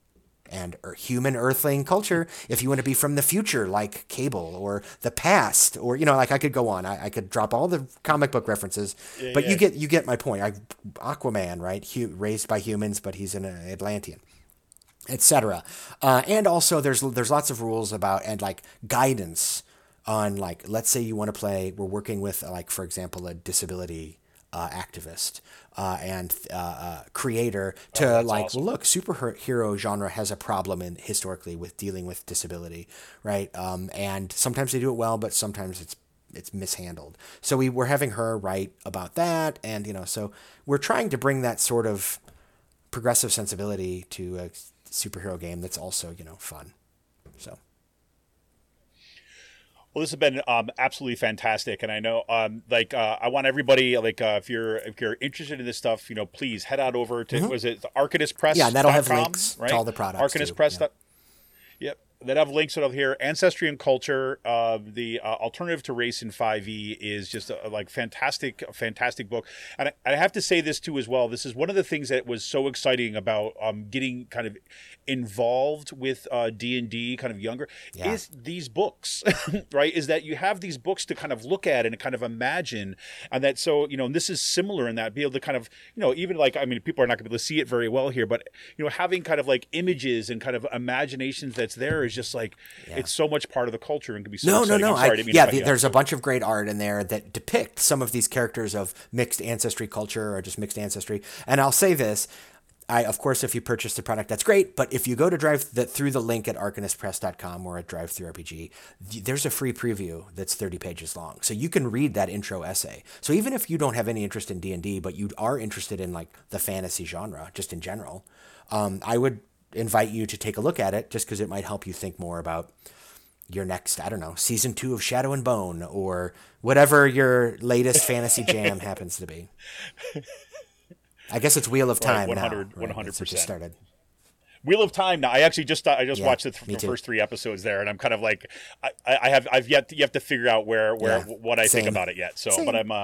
and human earthling culture if you want to be from the future, like Cable, or the past, or like I could go on. I could drop all the comic book references, but you get my point. Aquaman, right? Raised by humans, but he's an Atlantean, etc. And also there's lots of rules about and like guidance on, like, let's say you want to play. We're working with, like, for example, a disability activist and creator to awesome. Well, look, superhero genre has a problem historically with dealing with disability, right? And sometimes they do it well, but sometimes it's mishandled. So we're having her write about that, and so we're trying to bring that sort of progressive sensibility to a superhero game that's also fun. So. Well, this has been absolutely fantastic, and I know, I want everybody, if you're interested in this stuff, please head on over to was it the Arcanist Press? Yeah, that'll have links to all the products. Arcanist Press. Yeah. Yep, that have links over here. Ancestry and Culture, the alternative to race in 5e, is just a fantastic book. And I have to say this too as well. This is one of the things that was so exciting about getting kind of involved with D&D kind of younger is these books, right? Is that you have these books to kind of look at and kind of imagine, and that and this is similar in that, be able to kind of even people are not going to be able to see it very well here, but having kind of like images and kind of imaginations that's there is just it's so much part of the culture and can be so exciting. No. There's a bunch of great art in there that depict some of these characters of mixed ancestry culture or just mixed ancestry. And I'll say this. Of course, if you purchase the product, that's great. But if you go to through the link at arcanistpress.com or at DriveThruRPG, there's a free preview that's 30 pages long. So you can read that intro essay. So even if you don't have any interest in D&D, but you are interested in like the fantasy genre, just in general, I would invite you to take a look at it, just because it might help you think more about your next, I don't know, season 2 of Shadow and Bone, or whatever your latest fantasy jam happens to be. I guess it's Wheel of Time 100%. Now. 100%. Just started. Wheel of Time now. I actually just watched the first 3 episodes there, and I'm kind of like, I've yet to figure out what I think about it yet. So, but I'm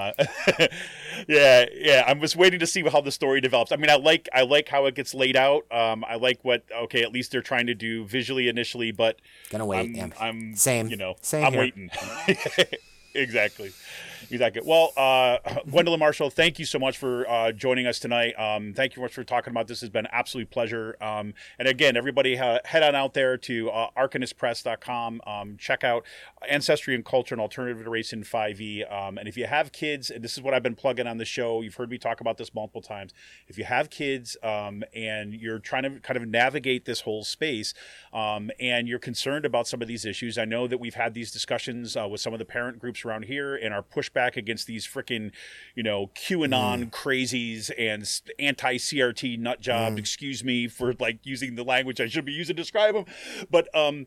I'm just waiting to see how the story develops. I mean, I like how it gets laid out. I like at least they're trying to do visually initially, but gonna wait. I'm same. I'm here. waiting. Exactly. Well, Gwendolyn Marshall, thank you so much for joining us tonight. Thank you much for talking about this. It's been an absolute pleasure. And again, everybody head on out there to arcanistpress.com. Check out Ancestry and Culture, an alternative to race in 5e. And if you have kids, and this is what I've been plugging on the show, you've heard me talk about this multiple times. If you have kids and you're trying to kind of navigate this whole space and you're concerned about some of these issues, I know that we've had these discussions with some of the parent groups around here and our pushback against these freaking, QAnon crazies and anti-CRT nut jobs. Excuse me for using the language I should be using to describe them, but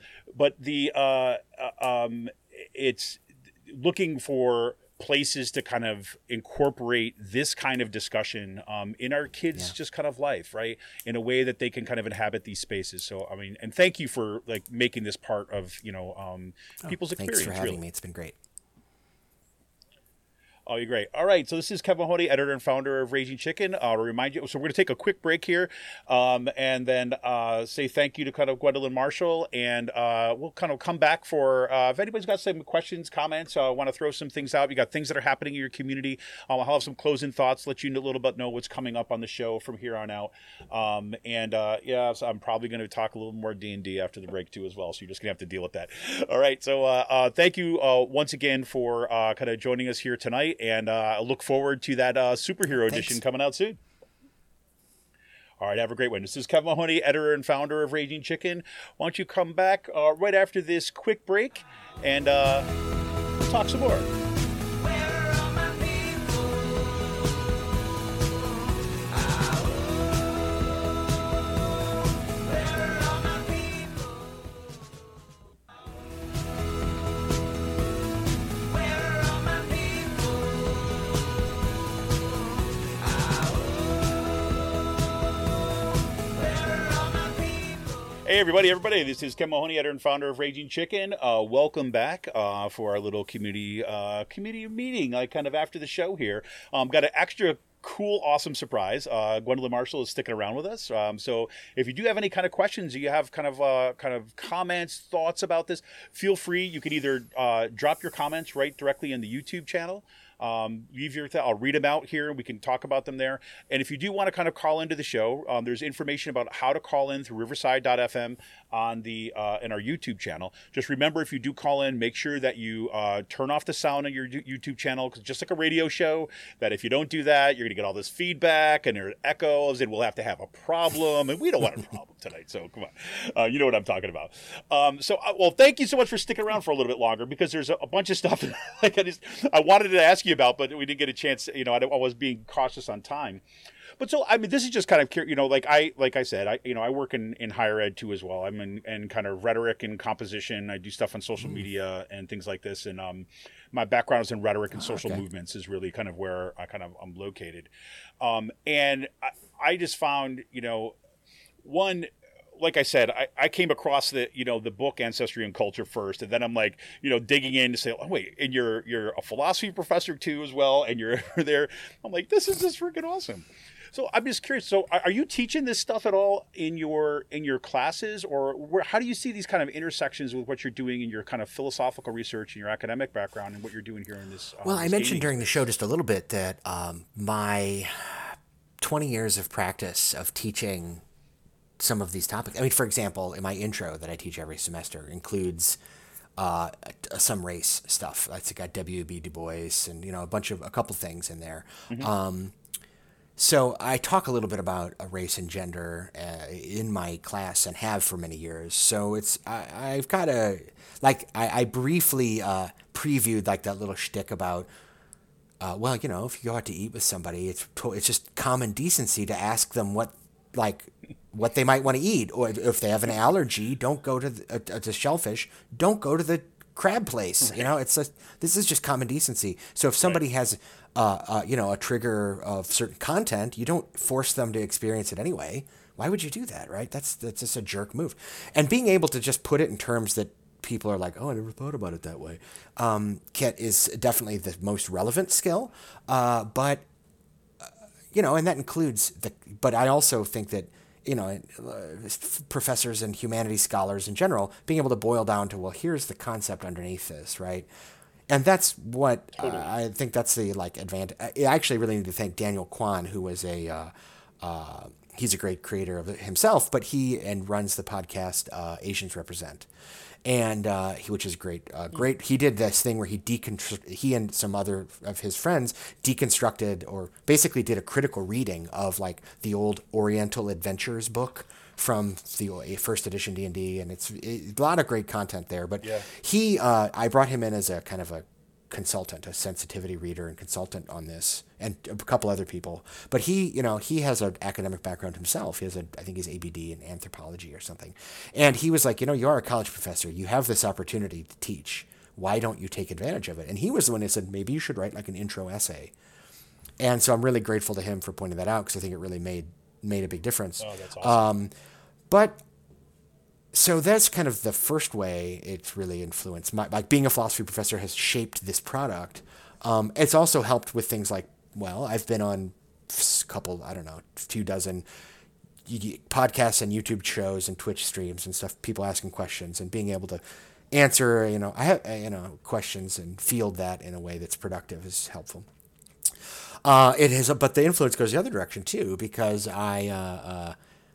it's looking for places to kind of incorporate this kind of discussion in our kids' just kind of life, right? In a way that they can kind of inhabit these spaces. So, I mean, and thank you for making this part of, people's experience. Thanks for having me. It's been great. Oh, you're great. All right. So this is Kevin Mahoney, editor and founder of Raging Chicken. I'll remind you. So we're going to take a quick break here and then say thank you to kind of Gwendolyn Marshall. And we'll kind of come back for if anybody's got some questions, comments, want to throw some things out. You got things that are happening in your community. I'll have some closing thoughts, let you know a little bit know what's coming up on the show from here on out. So I'm probably going to talk a little more D&D after the break too as well. So you're just going to have to deal with that. All right. So thank you once again for kind of joining us here tonight. And I look forward to that superhero edition coming out soon. All right, have a great one. This is Kevin Mahoney, editor and founder of Raging Chicken. Why don't you come back right after this quick break and we'll talk some more. Hey, everybody. This is Ken Mahoney, editor and founder of Raging Chicken. Welcome back for our little community meeting, kind of after the show here. Got an extra cool, awesome surprise. Gwendolyn Marshall is sticking around with us. So if you do have any kind of questions, you have kind of comments, thoughts about this, feel free. You can either drop your comments right directly in the YouTube channel. Leave your I'll read them out here. We can talk about them there. And if you do want to kind of call into the show, there's information about how to call in through Riverside.fm on the in our YouTube channel. Just remember, if you do call in, make sure that you turn off the sound on your YouTube channel, because just like a radio show, that if you don't do that, you're going to get all this feedback and there are echoes, and we'll have to have a problem, and we don't want a problem tonight. So come on, you know what I'm talking about. Well, thank you so much for sticking around for a little bit longer, because there's a bunch of stuff like I wanted to ask you about, but we didn't get a chance. You know, I was being cautious on time. But so, I mean, this is just kind of, you know, like I said, I work in higher ed too as well. I'm in kind of rhetoric and composition. I do stuff on social media and things like this. And my background is in rhetoric and social movements is really kind of where I'm located. And I just found, you know, one, like I said, I came across the book Ancestry and Culture first, and then I'm like, you know, digging in to say, oh wait, and you're a philosophy professor too as well, and you're there. I'm like, this is just freaking awesome. So I'm just curious. So are you teaching this stuff at all in your classes, or how do you see these kind of intersections with what you're doing in your kind of philosophical research and your academic background and what you're doing here in this? Well, I mentioned during the show just a little bit that my 20 years of practice of teaching some of these topics. I mean, for example, in my intro that I teach every semester includes some race stuff. It's got W.B. Du Bois and, you know, a couple things in there. Mm-hmm. So I talk a little bit about race and gender in my class and have for many years. So I've got I briefly previewed like that little shtick about, well, you know, if you go out to eat with somebody, it's just common decency to ask them what they might want to eat, or if they have an allergy, don't go to shellfish. Don't go to the crab place. You know, this is just common decency. So if somebody has a trigger of certain content, you don't force them to experience it anyway. Why would you do that, right? That's just a jerk move. And being able to just put it in terms that people are like, oh, I never thought about it that way, is definitely the most relevant skill. But you know, and that includes but I also think that, you know, professors and humanities scholars in general, being able to boil down to, well, here's the concept underneath this, right? And that's what I think that's the advantage. I actually really need to thank Daniel Kwan, who was he's a great creator of it himself, but he runs the podcast Asians Represent, and which is great. Great. He did this thing where he and some other of his friends deconstructed, or basically did a critical reading of like the old Oriental Adventures book from the first edition D&D, and it's a lot of great content there. But yeah. I brought him in as a kind of a consultant, a sensitivity reader and consultant on this, and a couple other people. But he has an academic background himself. He has I think he's ABD in anthropology or something. And he was like, you know, you are a college professor. You have this opportunity to teach. Why don't you take advantage of it? And he was the one who said, maybe you should write like an intro essay. And so I'm really grateful to him for pointing that out, because I think it really made a big difference. Oh, that's awesome. So that's kind of the first way it's really influenced. Like being a philosophy professor has shaped this product. It's also helped with things like, well, I've been on a few dozen podcasts and YouTube shows and Twitch streams and stuff, people asking questions and being able to answer, I have, questions and field that in a way that's productive is helpful. It has, but the influence goes the other direction too, because I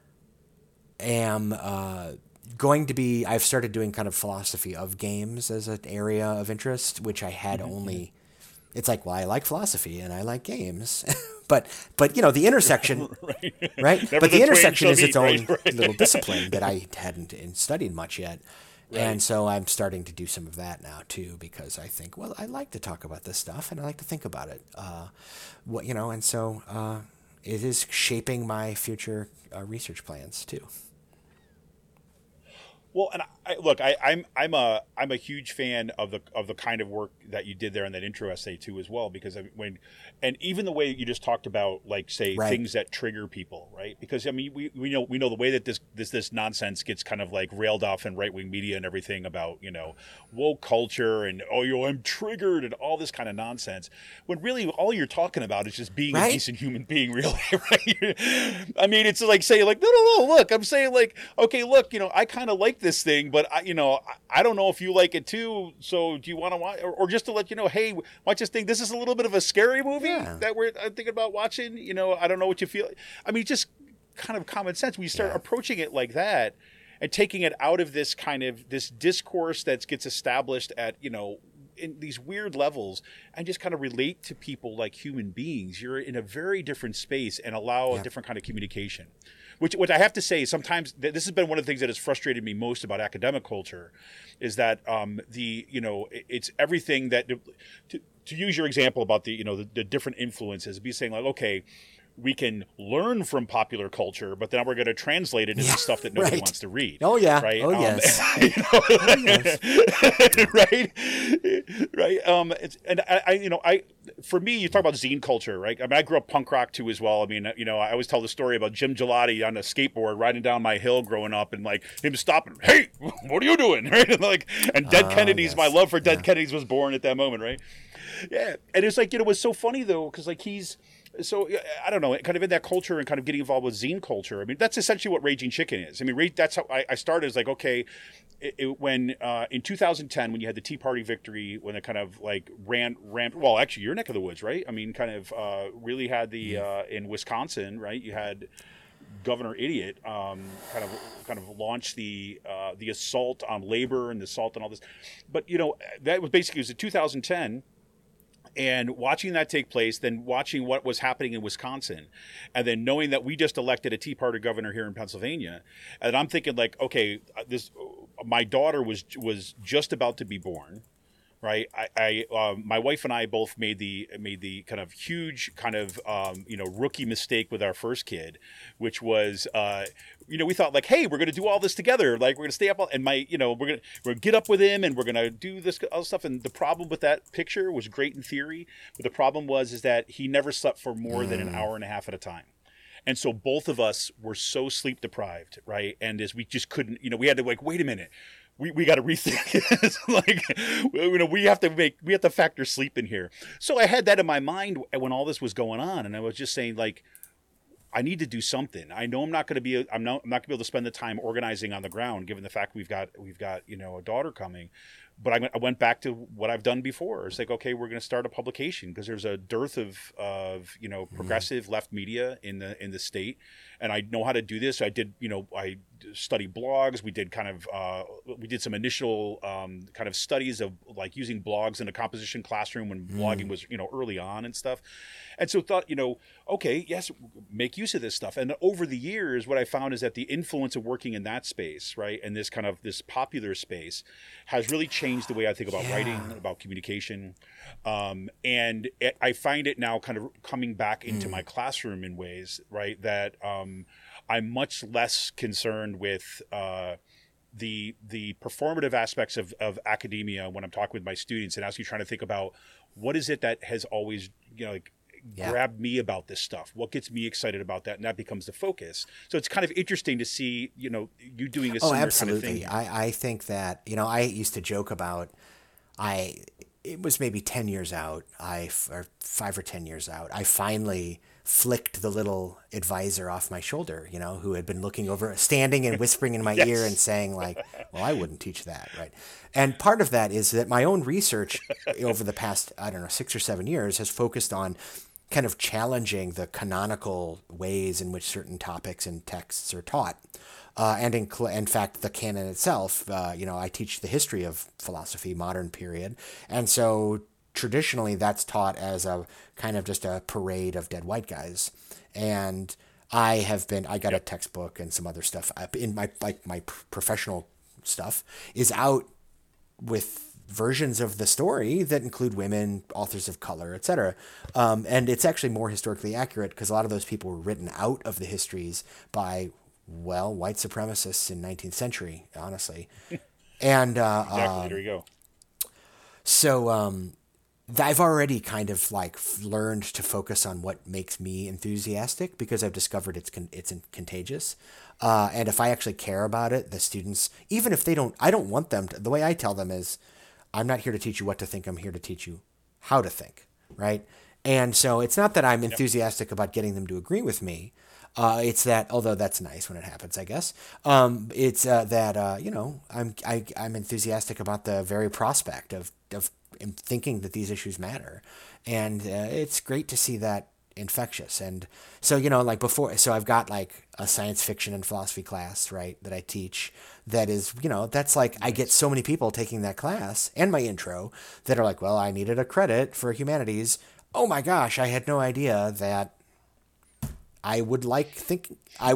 am I've started doing kind of philosophy of games as an area of interest, which I had only. It's like, well, I like philosophy and I like games, but the intersection, right? But the intersection is its own little discipline that I hadn't studied much yet. Right. And so I'm starting to do some of that now too, because I think, well, I like to talk about this stuff and I like to think about it, and so it is shaping my future research plans too. Well, and I'm a huge fan of the kind of work that you did there in that intro essay too as well, because and even the way you just talked about, like, say, Right. things that trigger people, right? Because I mean we know the way that this nonsense gets kind of like railed off in right wing media and everything about, woke culture and I'm triggered and all this kind of nonsense, when really all you're talking about is just being Right. a decent human being, really, right? I mean, it's like saying, like, no, look, I'm saying, like, okay, look, I kind of like this thing, but I don't know if you like it too. So do you want to watch, or just to let you know, hey, watch this thing. This is a little bit of a scary movie Yeah. that we're thinking about watching. I don't know what you feel. I mean, just kind of common sense. When you start approaching it like that and taking it out of this kind of this discourse that gets established at, in these weird levels, and just kind of relate to people like human beings, you're in a very different space and allow a different kind of communication. Which I have to say, sometimes this has been one of the things that has frustrated me most about academic culture, is that it's everything that, to use your example about the different influences, be saying, like, okay, we can learn from popular culture, but then we're going to translate it into stuff that nobody right. wants to read. Oh, yeah. Right. Oh, yes. Right. Right. For me, you talk about zine culture, right? I mean, I grew up punk rock too as well. I mean, I always tell the story about Jim Gelati on a skateboard riding down my hill growing up, and like him stopping, hey, what are you doing? Right. And Dead Kennedys, yes. my love for Dead Kennedys was born at that moment, right? Yeah. And it's like, it was so funny though, because like so I don't know, kind of in that culture and kind of getting involved with zine culture. I mean, that's essentially what Raging Chicken is. I mean, that's how I started. Is like, okay, when in 2010, when you had the Tea Party victory, when it kind of like ran. Well, actually, your neck of the woods, right? I mean, kind of really had the in Wisconsin, right? You had Governor Idiot kind of launched the assault on labor and the assault on all this. But that was basically, it was in 2010. And watching that take place, then watching what was happening in Wisconsin, and then knowing that we just elected a Tea Party governor here in Pennsylvania, and I'm thinking, like, okay, my daughter was just about to be born, right? My wife and I both made the kind of huge kind of rookie mistake with our first kid, which was we thought, like, hey, we're going to do all this together, like we're going to stay up and we're going to get up with him and we're going to do this other stuff. And the problem with that picture was great in theory, but the problem is that he never slept for more than an hour and a half at a time. And so both of us were so sleep deprived, right? And as we just couldn't, we had to, like, wait a minute. We got to rethink it. Like, we have to factor sleep in here. So I had that in my mind when all this was going on, and I was just saying, like, I need to do something. I know I'm not going to be able to spend the time organizing on the ground, given the fact we've got a daughter coming. But I went back to what I've done before. It's like, okay, we're going to start a publication, because there's a dearth of progressive left media in the state, and I know how to do this. I did I studied blogs. We did some initial kind of studies of, like, using blogs in a composition classroom when blogging was early on and stuff. And so thought, okay, yes, make use of this stuff. And over the years, what I found is that the influence of working in that space, right, and this kind of this popular space, has really changed the way I think about writing, about communication. And I find it now kind of coming back into my classroom in ways, right, that I'm much less concerned with the performative aspects of academia when I'm talking with my students, and actually trying to think about what is it that has always grabbed me about this stuff, what gets me excited about that, and that becomes the focus. So it's kind of interesting to see you doing a similar absolutely. kind of thing. I think that I used to joke about it was maybe 10 years out, or 5 or 10 years out, I finally flicked the little advisor off my shoulder, who had been looking over, standing and whispering in my Yes. ear and saying, like, well, I wouldn't teach that, right? And part of that is that my own research over the past, 6 or 7 years has focused on kind of challenging the canonical ways in which certain topics and texts are taught. And in fact, the canon itself, I teach the history of philosophy, modern period. And so traditionally that's taught as a kind of just a parade of dead white guys. And I got a textbook and some other stuff in my professional stuff is out with versions of the story that include women, authors of color, etc. And it's actually more historically accurate because a lot of those people were written out of the histories by white supremacists in 19th century, honestly. And Exactly. There you go. so I've already kind of like learned to focus on what makes me enthusiastic because I've discovered it's contagious. And if I actually care about it, the students, even if they don't, I don't want them to, the way I tell them is, I'm not here to teach you what to think. I'm here to teach you how to think. Right. And so it's not that I'm enthusiastic about getting them to agree with me. It's that, although that's nice when it happens, I guess. It's that I'm enthusiastic about the very prospect of thinking that these issues matter, and it's great to see that infectious. And so like before, so I've got like a science fiction and philosophy class, right, that I teach. That is, that's like I get so many people taking that class and my intro that are like, well, I needed a credit for humanities. Oh my gosh, I had no idea that I would like thinking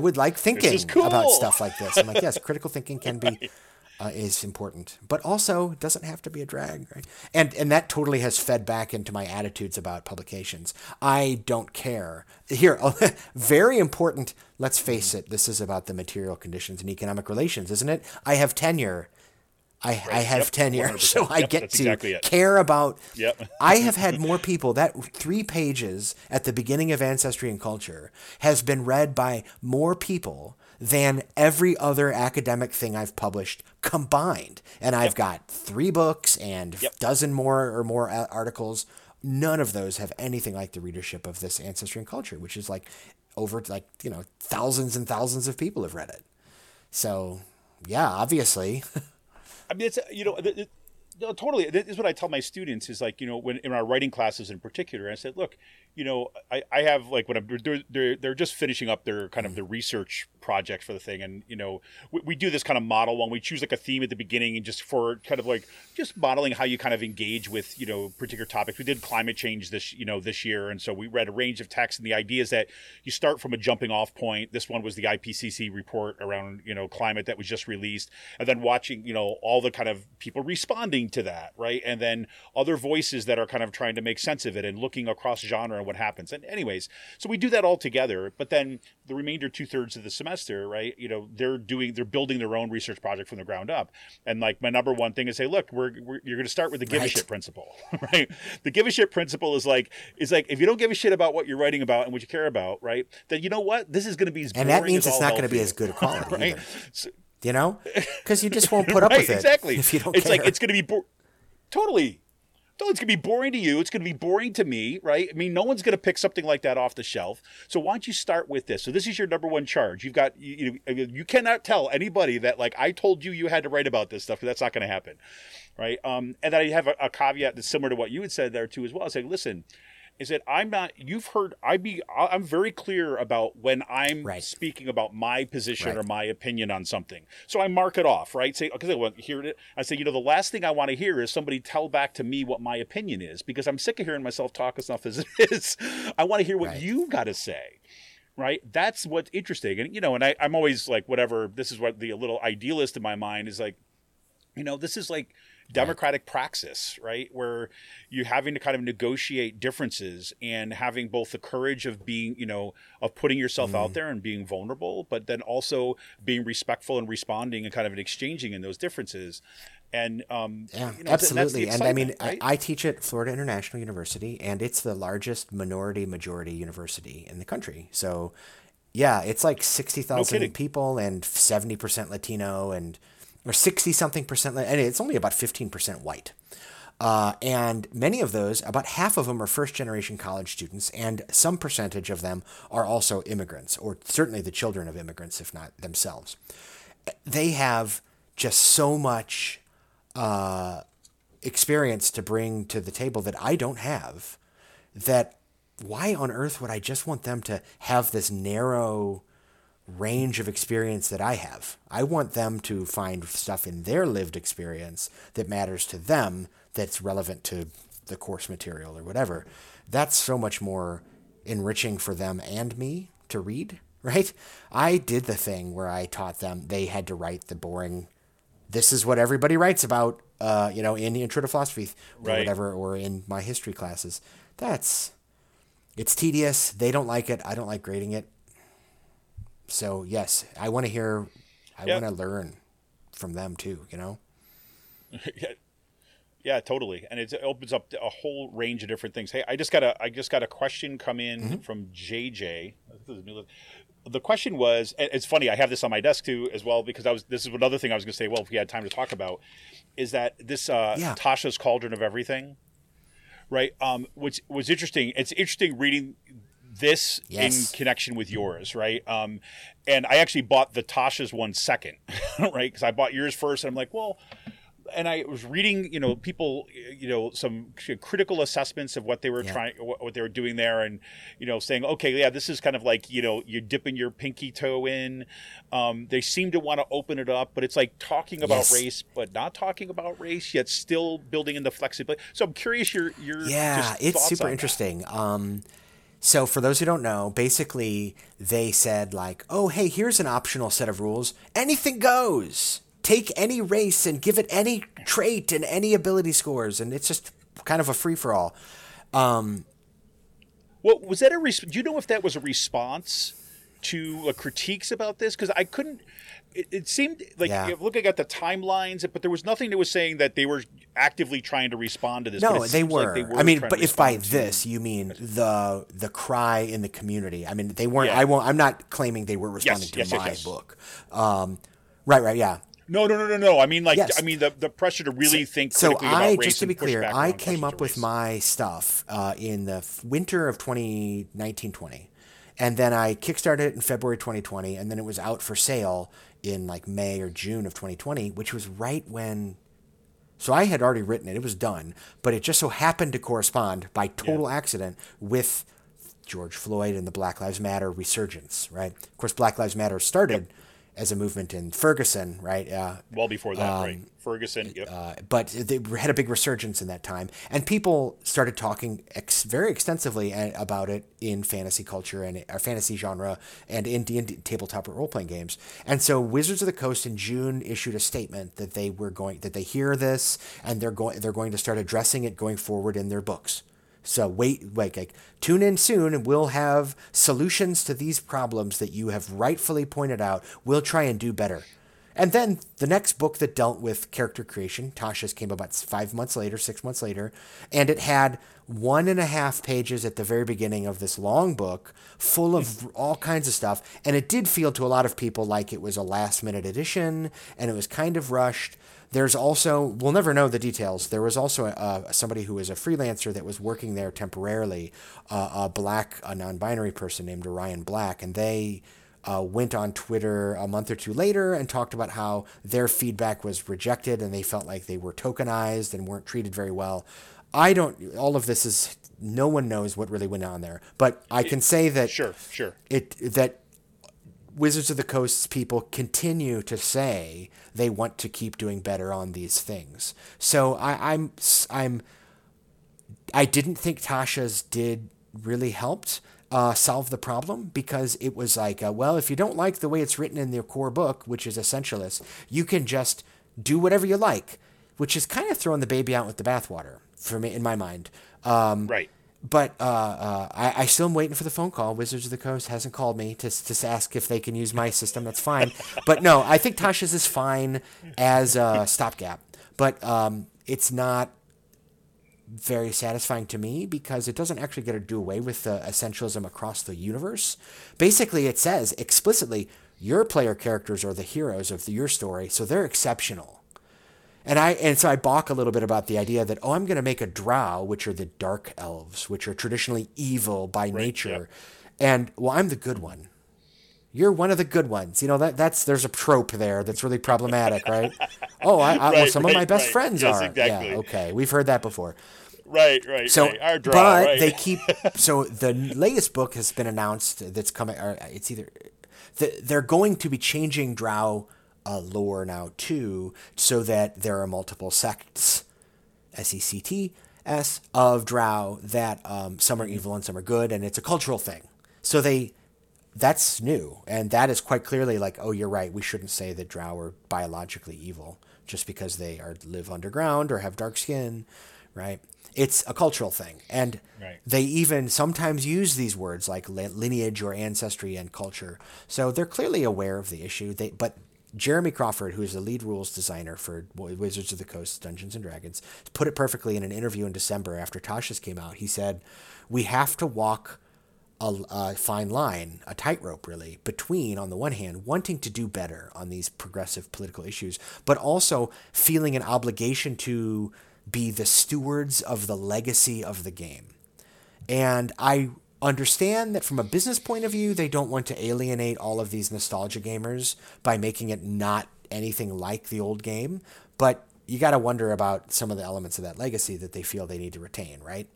cool. about stuff like this. I'm like, yes, critical thinking can be is important, but also doesn't have to be a drag, right? And that totally has fed back into my attitudes about publications. I don't care. Here, very important. Let's face it. This is about the material conditions and economic relations, isn't it? I have tenure. I have tenure, 100%. so I get to exactly care about. Yep. I have had more people. That 3 pages at the beginning of Ancestry and Culture has been read by more people than every other academic thing I've published combined. And I've got 3 books and a dozen more articles. None of those have anything like the readership of this Ancestry and Culture, which is like over thousands and thousands of people have read it. So yeah, obviously. I mean, it's totally. This is what I tell my students is like, when in our writing classes in particular, I said, look, I have like when they're just finishing up their kind of the research project for the thing, and we do this kind of model one. We choose like a theme at the beginning, and just for kind of like just modeling how you kind of engage with particular topics. We did climate change this year, and so we read a range of texts, and the idea is that you start from a jumping off point. This one was the IPCC report around climate that was just released, and then watching all the kind of people responding to that, right, and then other voices that are kind of trying to make sense of it and looking across genre and what happens. And anyways, so we do that all together, but then the remainder 2/3 of the semester, right, they're building their own research project from the ground up. And like my number one thing is, say, look, you're going to start with the give a shit principle, right? The give a shit principle is like if you don't give a shit about what you're writing about and what you care about, right, then you know what, this is going to be as boring, and that means as it's not going to be as good a quality, right? either. So, because you just won't put up with it. Exactly. If you don't it's care. like it's going to be totally. No, it's going to be boring to you. It's going to be boring to me, right? I mean, no one's going to pick something like that off the shelf. So why don't you start with this? So this is your number one charge. You've got, you cannot tell anybody that like, I told you had to write about this stuff, because that's not going to happen, right? And then I have a caveat that's similar to what you had said there too as well. I say, listen, is that I'm very clear about when I'm speaking about my position or my opinion on something. So I mark it off, right? Say, okay, well, hear it. I say, the last thing I want to hear is somebody tell back to me what my opinion is, because I'm sick of hearing myself talk as enough as it is. I want to hear what you got to say. Right. That's what's interesting. And, and I'm always like, whatever, this is what the little idealist in my mind is like, this is like democratic praxis, right? Where you're having to kind of negotiate differences and having both the courage of being, of putting yourself out there and being vulnerable, but then also being respectful and responding and kind of exchanging in those differences. And absolutely. And I mean, right? I teach at Florida International University, and it's the largest majority university in the country. So yeah, it's like 60,000 people and 70% Latino or 60-something%, and it's only about 15% white. And many of those, about half of them are first-generation college students, and some percentage of them are also immigrants, or certainly the children of immigrants, if not themselves. They have just so much experience to bring to the table that I don't have, that why on earth would I just want them to have this narrow range of experience that I have? I want them to find stuff in their lived experience that matters to them, that's relevant to the course material or whatever. That's so much more enriching for them and me to read, right? I did the thing where I taught them they had to write the boring, this is what everybody writes about, in the Intro to Philosophy or whatever, or in my history classes. It's tedious. They don't like it. I don't like grading it. So yes, I want to hear, I want to learn from them too, Yeah, totally, and it opens up a whole range of different things. Hey, I just got a question come in from JJ. The question was, and it's funny, I have this on my desk too as well, because this is another thing I was going to say. Well, if we had time to talk about, is that this Tasha's Cauldron of Everything, right? Which was interesting. It's interesting reading this in connection with yours, right? And I actually bought the Tasha's one second, right? Because I bought yours first, and I'm like, well. And I was reading, people, some critical assessments of what they were what they were doing there, and saying, okay, yeah, this is kind of like you're dipping your pinky toe in. They seem to want to open it up, but it's like talking about race, but not talking about race, yet still building in the flexibility. So I'm curious your it's super interesting. So for those who don't know, basically they said like, oh, hey, here's an optional set of rules. Anything goes. Take any race and give it any trait and any ability scores, and it's just kind of a free-for-all. Well, was that do you know if that was a response to critiques about this? Because I couldn't. It seemed like looking at the timelines, but there was nothing that was saying that they were actively trying to respond to this. No, they were. I mean, but if by this you mean the cry in the community, I mean they weren't. Yeah. I'm not claiming they were responding to my book. Right. Yeah. No. I mean, the pressure to really think critically about race. Just to be clear, I came up with my stuff in the winter of 2019-20, and then I kickstarted it in February 2020, and then it was out for sale in like May or June of 2020, which was right when. So I had already written it; it was done, but it just so happened to correspond by total accident with George Floyd and the Black Lives Matter resurgence. Right? Of course, Black Lives Matter started. As a movement in Ferguson, right? Well before that, right? Ferguson, but they had a big resurgence in that time. And people started talking very extensively about it in fantasy culture and fantasy genre and in D&D tabletop role-playing games. And so Wizards of the Coast in June issued a statement that that they hear this and they're going to start addressing it going forward in their books. So tune in soon and we'll have solutions to these problems that you have rightfully pointed out. We'll try and do better. And then the next book that dealt with character creation, Tasha's, came about 6 months later, and it had 1.5 pages at the very beginning of this long book full of all kinds of stuff. And it did feel to a lot of people like it was a last-minute edition and it was kind of rushed. There's also, we'll never know the details, there was also somebody who was a freelancer that was working there temporarily, a non-binary person named Orion Black, and they went on Twitter a month or two later and talked about how their feedback was rejected and they felt like they were tokenized and weren't treated very well. All of this is, no one knows what really went on there, but I can say that that Wizards of the Coast's people continue to say they want to keep doing better on these things. So I didn't think Tasha's did really helped solve the problem, because it was like, well, if you don't like the way it's written in their core book, which is essentialist, you can just do whatever you like, which is kind of throwing the baby out with the bathwater for me, in my mind. Right. But I still am waiting for the phone call. Wizards of the Coast hasn't called me to ask if they can use my system. That's fine. But no, I think Tasha's is fine as a stopgap. But it's not very satisfying to me because it doesn't actually get to do away with the essentialism across the universe. Basically, it says explicitly, your player characters are the heroes of your story, so they're exceptional. And so I balk a little bit about the idea that, I'm going to make a drow, which are the dark elves, which are traditionally evil by nature. Yeah. And, I'm the good one. You're one of the good ones. There's a trope there that's really problematic, right? Some of my best friends are. Exactly. Yeah, okay. We've heard that before. Right. So, right. Our drow, but right. they keep, so the latest book has been announced that's coming, or it's either, they're going to be changing drow lore now too, so that there are multiple sects, SECTS, of drow that some are evil and some are good, and it's a cultural thing. So that's new, and that is quite clearly like, you're right, we shouldn't say that drow are biologically evil just because they live underground or have dark skin, right? It's a cultural thing, and they even sometimes use these words like lineage or ancestry and culture. So they're clearly aware of the issue. But Jeremy Crawford, who is the lead rules designer for Wizards of the Coast, Dungeons and Dragons, put it perfectly in an interview in December after Tasha's came out. He said, "We have to walk a fine line, a tightrope really, between, on the one hand, wanting to do better on these progressive political issues, but also feeling an obligation to be the stewards of the legacy of the game." And I understand that from a business point of view, they don't want to alienate all of these nostalgia gamers by making it not anything like the old game. But you got to wonder about some of the elements of that legacy that they feel they need to retain, right?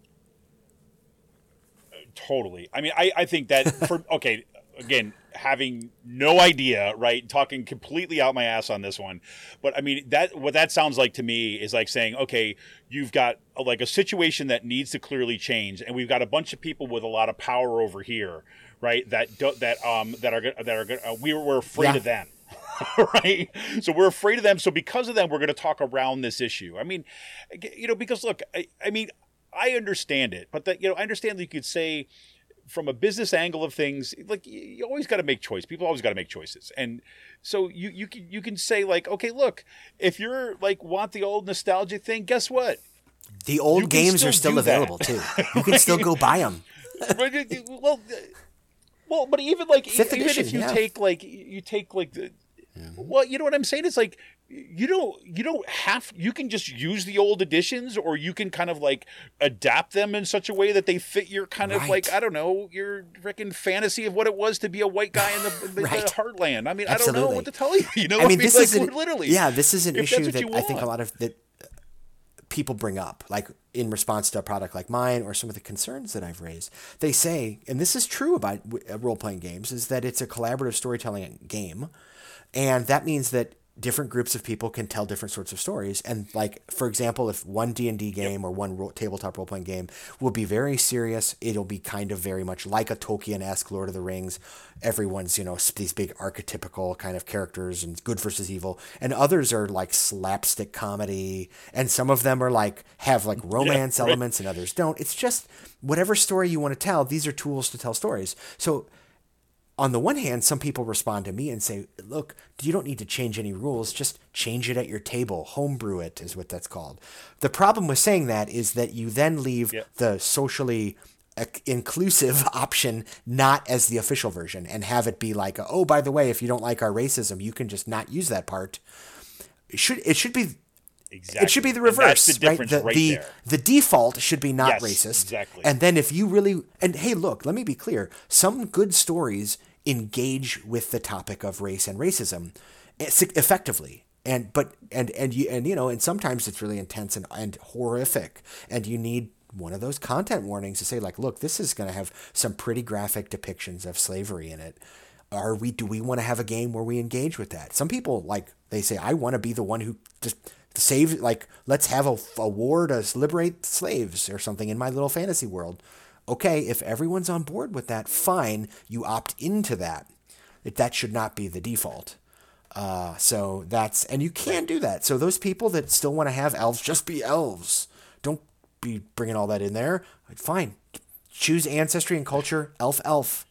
Totally. I mean, I think that for, okay, again, having no idea, right? Talking completely out my ass on this one. But I mean, what that sounds like to me is like saying, okay, you've got like a situation that needs to clearly change. And we've got a bunch of people with a lot of power over here, right? We're afraid of them. Right. So we're afraid of them. So because of them, we're going to talk around this issue. I mean, because look, I mean, I understand it, but I understand that you could say from a business angle of things, like you always got to make choice. People always got to make choices. And so you can say like, okay, look, if you're like, want the old nostalgia thing, guess what? The old games are still available too. You can still go buy them. Well, but even like, Fifth even edition, if you take like the, well, you know what I'm saying? It's like, you don't have, you can just use the old editions, or you can kind of like adapt them in such a way that they fit your kind of like, I don't know, your freaking fantasy of what it was to be a white guy in the heartland. I mean, Absolutely. I don't know what to tell you. I mean, this is literally. Yeah, this is an issue that I think a want. lot of that people bring up, like in response to a product like mine or some of the concerns that I've raised. They say, and this is true about role-playing games, is that it's a collaborative storytelling game. And that means that different groups of people can tell different sorts of stories. And like, for example, if one D&D game or one tabletop role-playing game will be very serious, it'll be kind of very much like a Tolkien-esque Lord of the Rings. Everyone's, these big archetypical kind of characters and good versus evil. And others are like slapstick comedy. And some of them are like, have like romance elements and others don't. It's just whatever story you want to tell, these are tools to tell stories. So on the one hand, some people respond to me and say, look, you don't need to change any rules. Just change it at your table. Homebrew it is what that's called. The problem with saying that is that you then leave the socially inclusive option not as the official version and have it be like, oh, by the way, if you don't like our racism, you can just not use that part. It should be... Exactly. It should be the reverse, that's the difference right there. The default should be not racist. Exactly. And then if you really, and hey, look, let me be clear. Some good stories engage with the topic of race and racism effectively. And sometimes it's really intense and horrific. And you need one of those content warnings to say like, look, this is going to have some pretty graphic depictions of slavery in it. Do we want to have a game where we engage with that? Some people, like, they say, I want to be the one who just save, like, let's have a war to liberate slaves or something in my little fantasy world. Okay, if everyone's on board with that, fine, you opt into that. That should not be the default. So that's, and you can do that. So those people that still want to have elves, just be elves. Don't be bringing all that in there. Fine. Choose ancestry and culture, elf.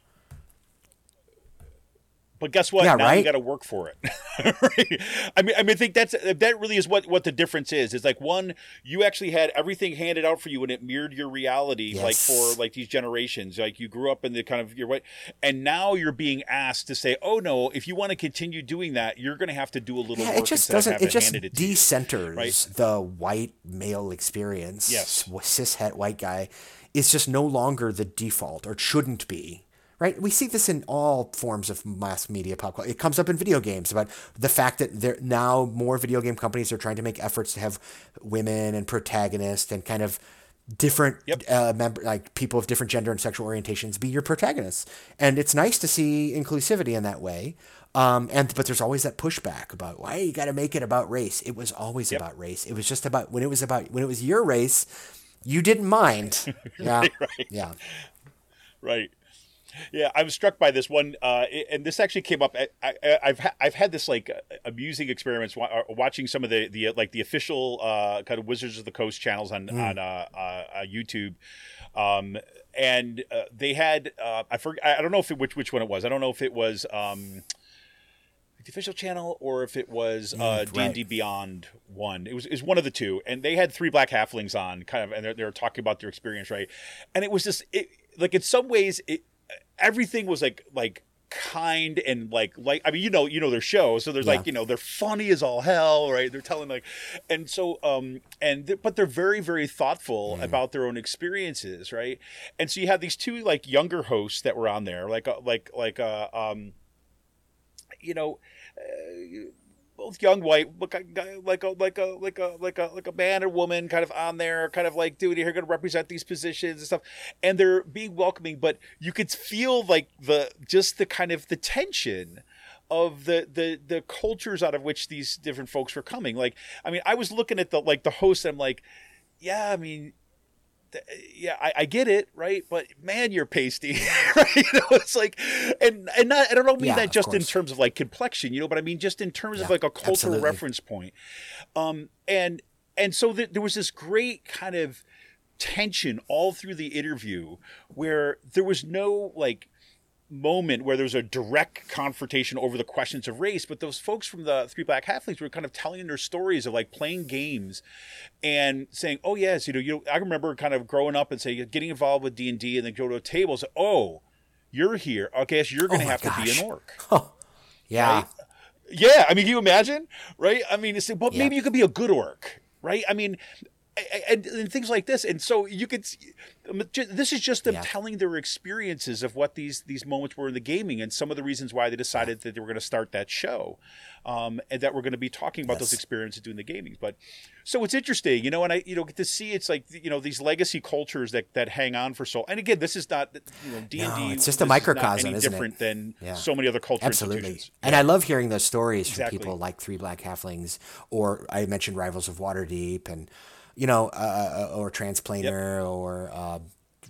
But guess what? Yeah, now right? you got to work for it. Right? I mean, I think that really is what the difference is. It's like, one, you actually had everything handed out for you, and it mirrored your reality, Yes. like for like these generations. Like you grew up in the kind of your way, and now you're being asked to say, "Oh no, if you want to continue doing that, you're going to have to do a little work." It just doesn't. It just handed to you, decenters right? the white male experience. Yes. Cishet white guy is just no longer the default, or it shouldn't be. Right? We see this in all forms of mass media pop culture. It comes up in video games about the fact that now more video game companies are trying to make efforts to have women and protagonists and kind of different like people of different gender and sexual orientations be your protagonists. And it's nice to see inclusivity in that way. But there's always that pushback about why you got to make it about race. It was always about race. It was just about when it was your race, you didn't mind. Yeah. Right. Yeah. Right. Yeah, I was struck by this one, and this actually came up. I've had this like amusing experience watching some of the official kind of Wizards of the Coast channels on YouTube, and they had I don't know if which one it was. I don't know if it was the official channel, or if it was right. D&D Beyond 1. It was one of the two, and they had 3 black halflings on, kind of, and they were talking about their experience, right? And it was just like in some ways, everything was like kind and like I mean, you know their show, so there's like, they're funny as all hell, right? They're telling like, and so but they're very, very thoughtful about their own experiences, right? And so you have these 2 like younger hosts that were on there, both young white, like a man and woman kind of on there, kind of like, dude, you're going to represent these positions and stuff, and they're being welcoming, but you could feel like the kind of the tension of the cultures out of which these different folks were coming. Like, I mean, I was looking at the host, and I'm like, yeah, I mean, I get it, right? But man, you're pasty, right? It's like, and not, I don't mean that just in terms of like complexion, but I mean just in terms of like a cultural reference point. And so there was this great kind of tension all through the interview where there was no like moment where there was a direct confrontation over the questions of race, but those folks from the 3 Black Halflings were kind of telling their stories of like playing games and saying, oh yes, I remember kind of growing up and saying, getting involved with D&D and then go to a table and say, oh, you're here, okay, so you're going to have to be an orc. Oh, yeah. Right? Yeah, I mean, can you imagine, right? I mean, maybe you could be a good orc, right? I mean, and things like this, and so you could. This is just them telling their experiences of what these moments were in the gaming, and some of the reasons why they decided that they were going to start that show, and that we're going to be talking about those experiences doing the gaming. But so it's interesting, and I get to see it's like these legacy cultures that hang on for so. And again, this is not D&D. No, it's just a microcosm, isn't different it? Than so many other cultural institutions. And I love hearing those stories from people like 3 Black Halflings, or I mentioned Rivals of Waterdeep, and or Transplaner, or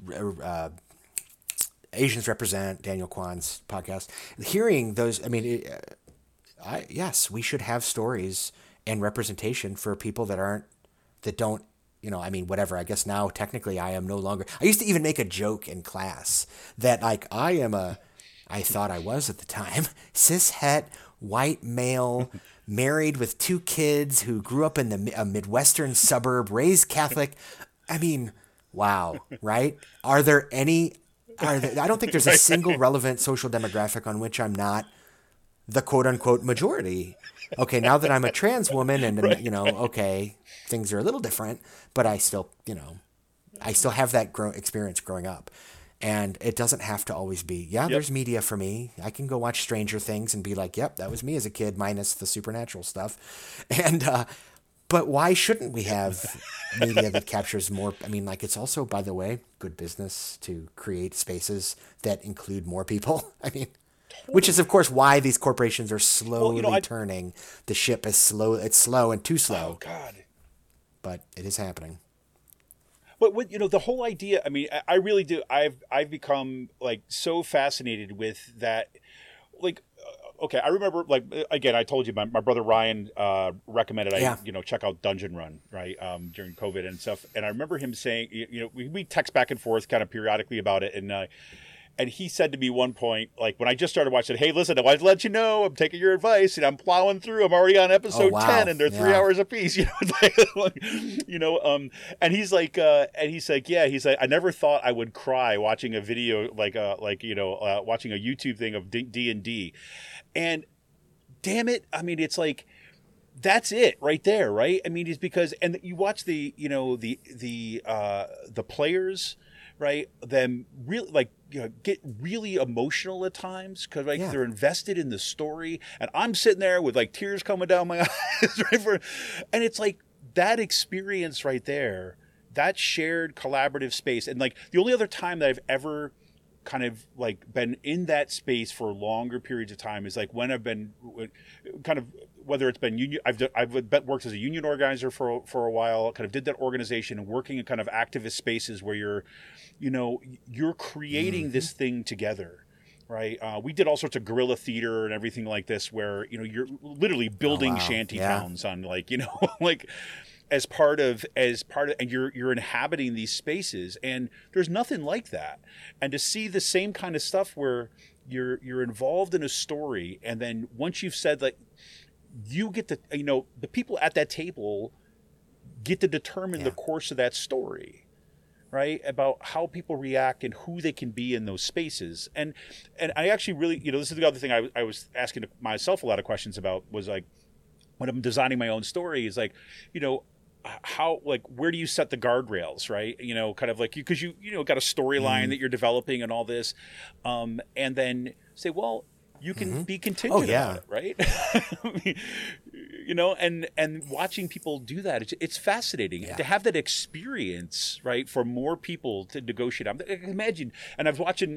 Asians Represent, Daniel Kwan's podcast. Hearing those, I mean, yes, we should have stories and representation for people that don't, I mean, whatever. I guess now technically I am no longer. I used to even make a joke in class that like I thought I was at the time, cis-het, white male, married with 2 kids who grew up in a Midwestern suburb, raised Catholic. I mean, wow, right? I don't think there's a single relevant social demographic on which I'm not the quote unquote majority. Okay, now that I'm a trans woman and, okay, things are a little different, but I still have that experience growing up. And it doesn't have to always be, there's media for me. I can go watch Stranger Things and be like, yep, that was me as a kid, minus the supernatural stuff. And, but why shouldn't we have media that captures more? I mean, like, it's also, by the way, good business to create spaces that include more people. I mean, which is, of course, why these corporations are slowly turning. The ship is slow. It's slow and too slow. Oh, God. But it is happening. But the whole idea, I mean, I really do. I've become like so fascinated with that. Like, okay, I remember, like, again, I told you my brother Ryan recommended I check out Dungeon Run, right, during COVID and stuff. And I remember him saying, we text back and forth kind of periodically about it, and he said to me one point, like when I just started watching, hey, listen, I wanted to let you know I'm taking your advice and I'm plowing through. I'm already on episode 10 and they're 3 hours a piece. And he's like, I never thought I would cry watching a video watching a YouTube thing of D&D. And damn it, I mean, it's like, that's it right there, right? I mean, it's because, and you watch the players, right? Them really get really emotional at times because they're invested in the story, and I'm sitting there with like tears coming down my eyes, right? And it's like that experience right there, that shared collaborative space, and like the only other time that I've ever kind of like been in that space for longer periods of time is like when I've been kind of, whether it's been union, I've worked as a union organizer for a while, kind of did that organization and working in kind of activist spaces where you're creating this thing together, right? We did all sorts of guerrilla theater and everything like this, where you're literally building shanty towns on like as part of, and you're inhabiting these spaces, and there's nothing like that. And to see the same kind of stuff where you're involved in a story, and then once you've said, like, you get to, the people at that table get to determine the course of that story, right? About how people react and who they can be in those spaces. And I actually really, this is the other thing I was asking myself a lot of questions about, was like, when I'm designing my own story, is like, how, like, where do you set the guardrails, right? Kind of like, because you got a storyline that you're developing and all this, and then say, well, you can be contingent about it, right? And watching people do that, it's fascinating to have that experience, right? For more people to negotiate. I can imagine, and I was watching,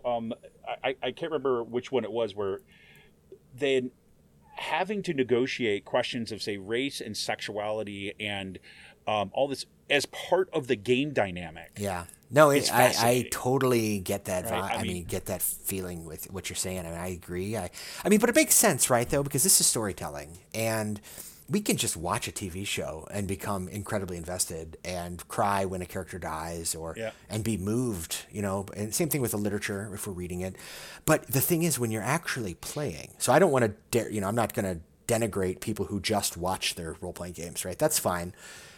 I can't remember which one it was, where they having to negotiate questions of, say, race and sexuality and all this as part of the game dynamic. Yeah. No, I totally get that. Right? I mean, get that feeling with what you're saying, and I agree. I mean, but it makes sense, right, though, because this is storytelling, and we can just watch a TV show and become incredibly invested and cry when a character dies, and be moved, and same thing with the literature if we're reading it. But the thing is, when you're actually playing, so I don't want to, I'm not going to denigrate people who just watch their role-playing games, right? That's fine.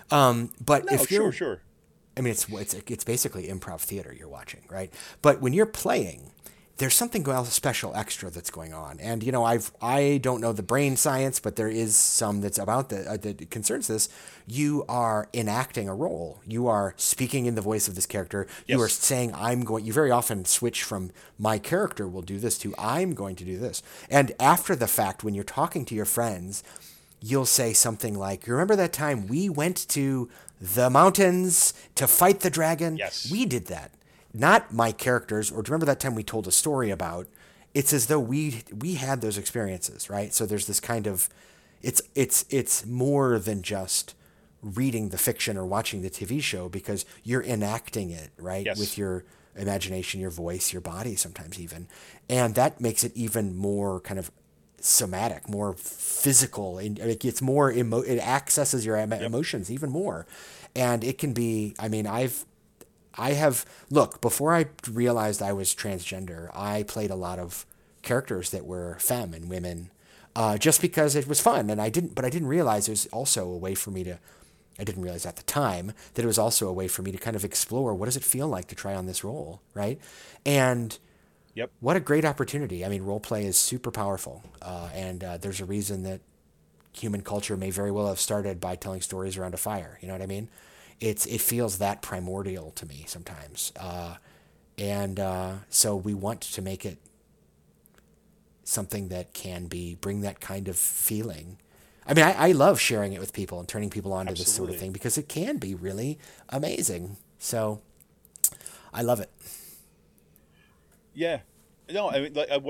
But if you're, sure. I mean, it's basically improv theater you're watching, right? But when you're playing, there's something else special extra that's going on. And, I don't know the brain science, but there is some that's about that concerns this. You are enacting a role. You are speaking in the voice of this character. Yes. You are saying, you very often switch from my character will do this to I'm going to do this. And after the fact, when you're talking to your friends, you'll say something like, you remember that time we went to the mountains to fight the dragon? Yes. We did that. Not my characters, or do you remember that time we told a story about? It's as though we had those experiences, right? So there's this kind of, it's more than just reading the fiction or watching the TV show, because you're enacting it, right? Yes. With your imagination, your voice, your body sometimes even. And that makes it even more kind of somatic, more physical, and it gets more it accesses your emotions even more. And it can be, I mean, I have look, before I realized I was transgender, I played a lot of characters that were femme and women, just because it was fun, and I didn't realize it was also a way for me to, I didn't realize at the time that it was also a way for me to kind of explore, what does it feel like to try on this role, right? And yep. What a great opportunity. I mean, role play is super powerful, and there's a reason that human culture may very well have started by telling stories around a fire. You know what I mean? It feels that primordial to me sometimes, and so we want to make it something that can bring that kind of feeling. I mean, I love sharing it with people and turning people on to this sort of thing, because it can be really amazing. So I love it. Yeah, no, I mean,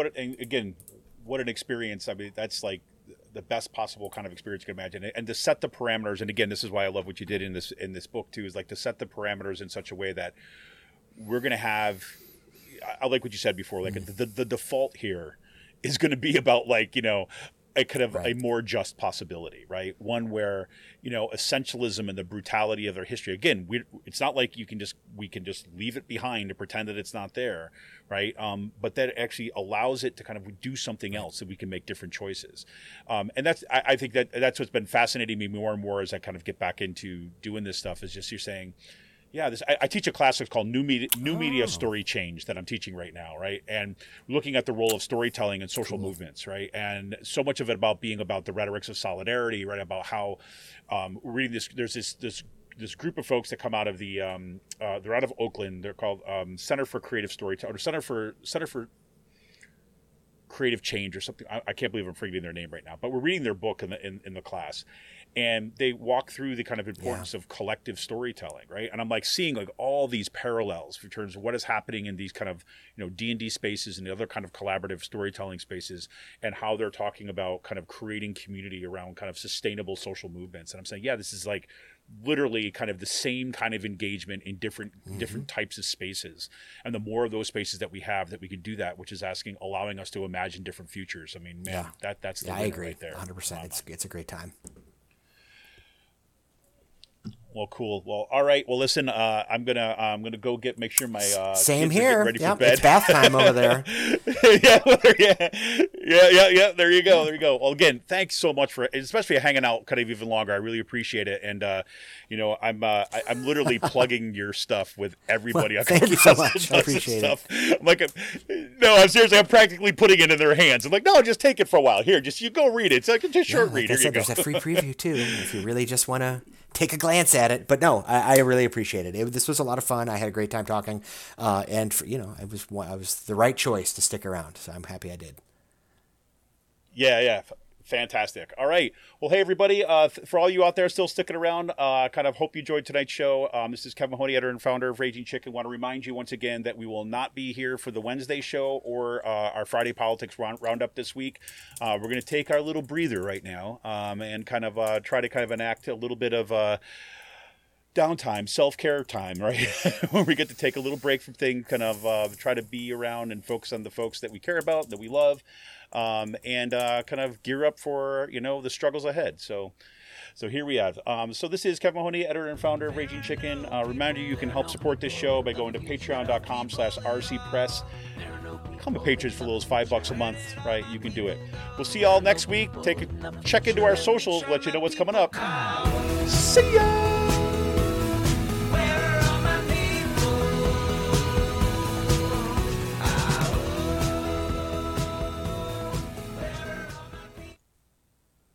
what an experience. I mean, that's like the best possible kind of experience you can imagine. And to set the parameters, and again, this is why I love what you did in this book too, is like to set the parameters in such a way that we're going to have, I like what you said before, like the default here is going to be about, like, a kind of a more just possibility, right? One where, essentialism and the brutality of their history. Again, it's not like we can just leave it behind and pretend that it's not there, right? But that actually allows it to kind of do something else, so we can make different choices. And I think that's what's been fascinating me more and more as I kind of get back into doing this stuff, is just you're saying, yeah, I teach a class that's called New Media Story Change that I'm teaching right now, right? And looking at the role of storytelling in social movements, right? And so much of it being about the rhetorics of solidarity, right? About how reading this, there's this group of folks that come out of they're out of Oakland. They're called Center for Creative Storytelling, or Center for Creative Change or something. I can't believe I'm forgetting their name right now, but we're reading their book in the class, and they walk through the kind of importance of collective storytelling, right? And I'm like seeing like all these parallels in terms of what is happening in these kind of D&D spaces and the other kind of collaborative storytelling spaces, and how they're talking about kind of creating community around kind of sustainable social movements. And I'm saying, yeah, this is like literally kind of the same kind of engagement in different types of spaces. And the more of those spaces that we have, that we can do that, which is allowing us to imagine different futures. I mean, man, that's the I agree right there. 100%. It's a great time. Well, cool. Well, all right. Well, listen, I'm gonna go make sure my Same kids are here. getting ready for Yep, bed. it's bath time over there. yeah. There you go. Well, again, thanks so much for, especially hanging out kind of even longer. I really appreciate it. And I'm literally plugging your stuff with everybody. Well, thank you so much. I appreciate it. I'm like, no, I'm seriously, I'm practically putting it in their hands. I'm like, no, just take it for a while. Here, just you go read it. It's like a short read. Like I Here said, you go. there's a free preview too, if you really just want to take a glance at it. But no, I really appreciate it. This was a lot of fun. I had a great time talking, and I was the right choice to stick around. So I'm happy I did. Yeah. Fantastic. All right. Well, hey, everybody. For all you out there still sticking around, kind of hope you enjoyed tonight's show. This is Kevin Mahoney, editor and founder of Raging Chicken. Want to remind you once again that we will not be here for the Wednesday show or our Friday Politics Roundup this week. We're going to take our little breather right now and kind of try to kind of enact a little bit of downtime, self-care time, right? Where we get to take a little break from things, kind of try to be around and focus on the folks that we care about, that we love. And kind of gear up for, the struggles ahead. So here we have. So this is Kevin Mahoney, editor and founder of Raging Chicken. Reminder, you can help support this show by going to patreon.com/rcpress. Become a patron for those $5 a month, right? You can do it. We'll see y'all next week. Check into our socials, let you know what's coming up. See ya!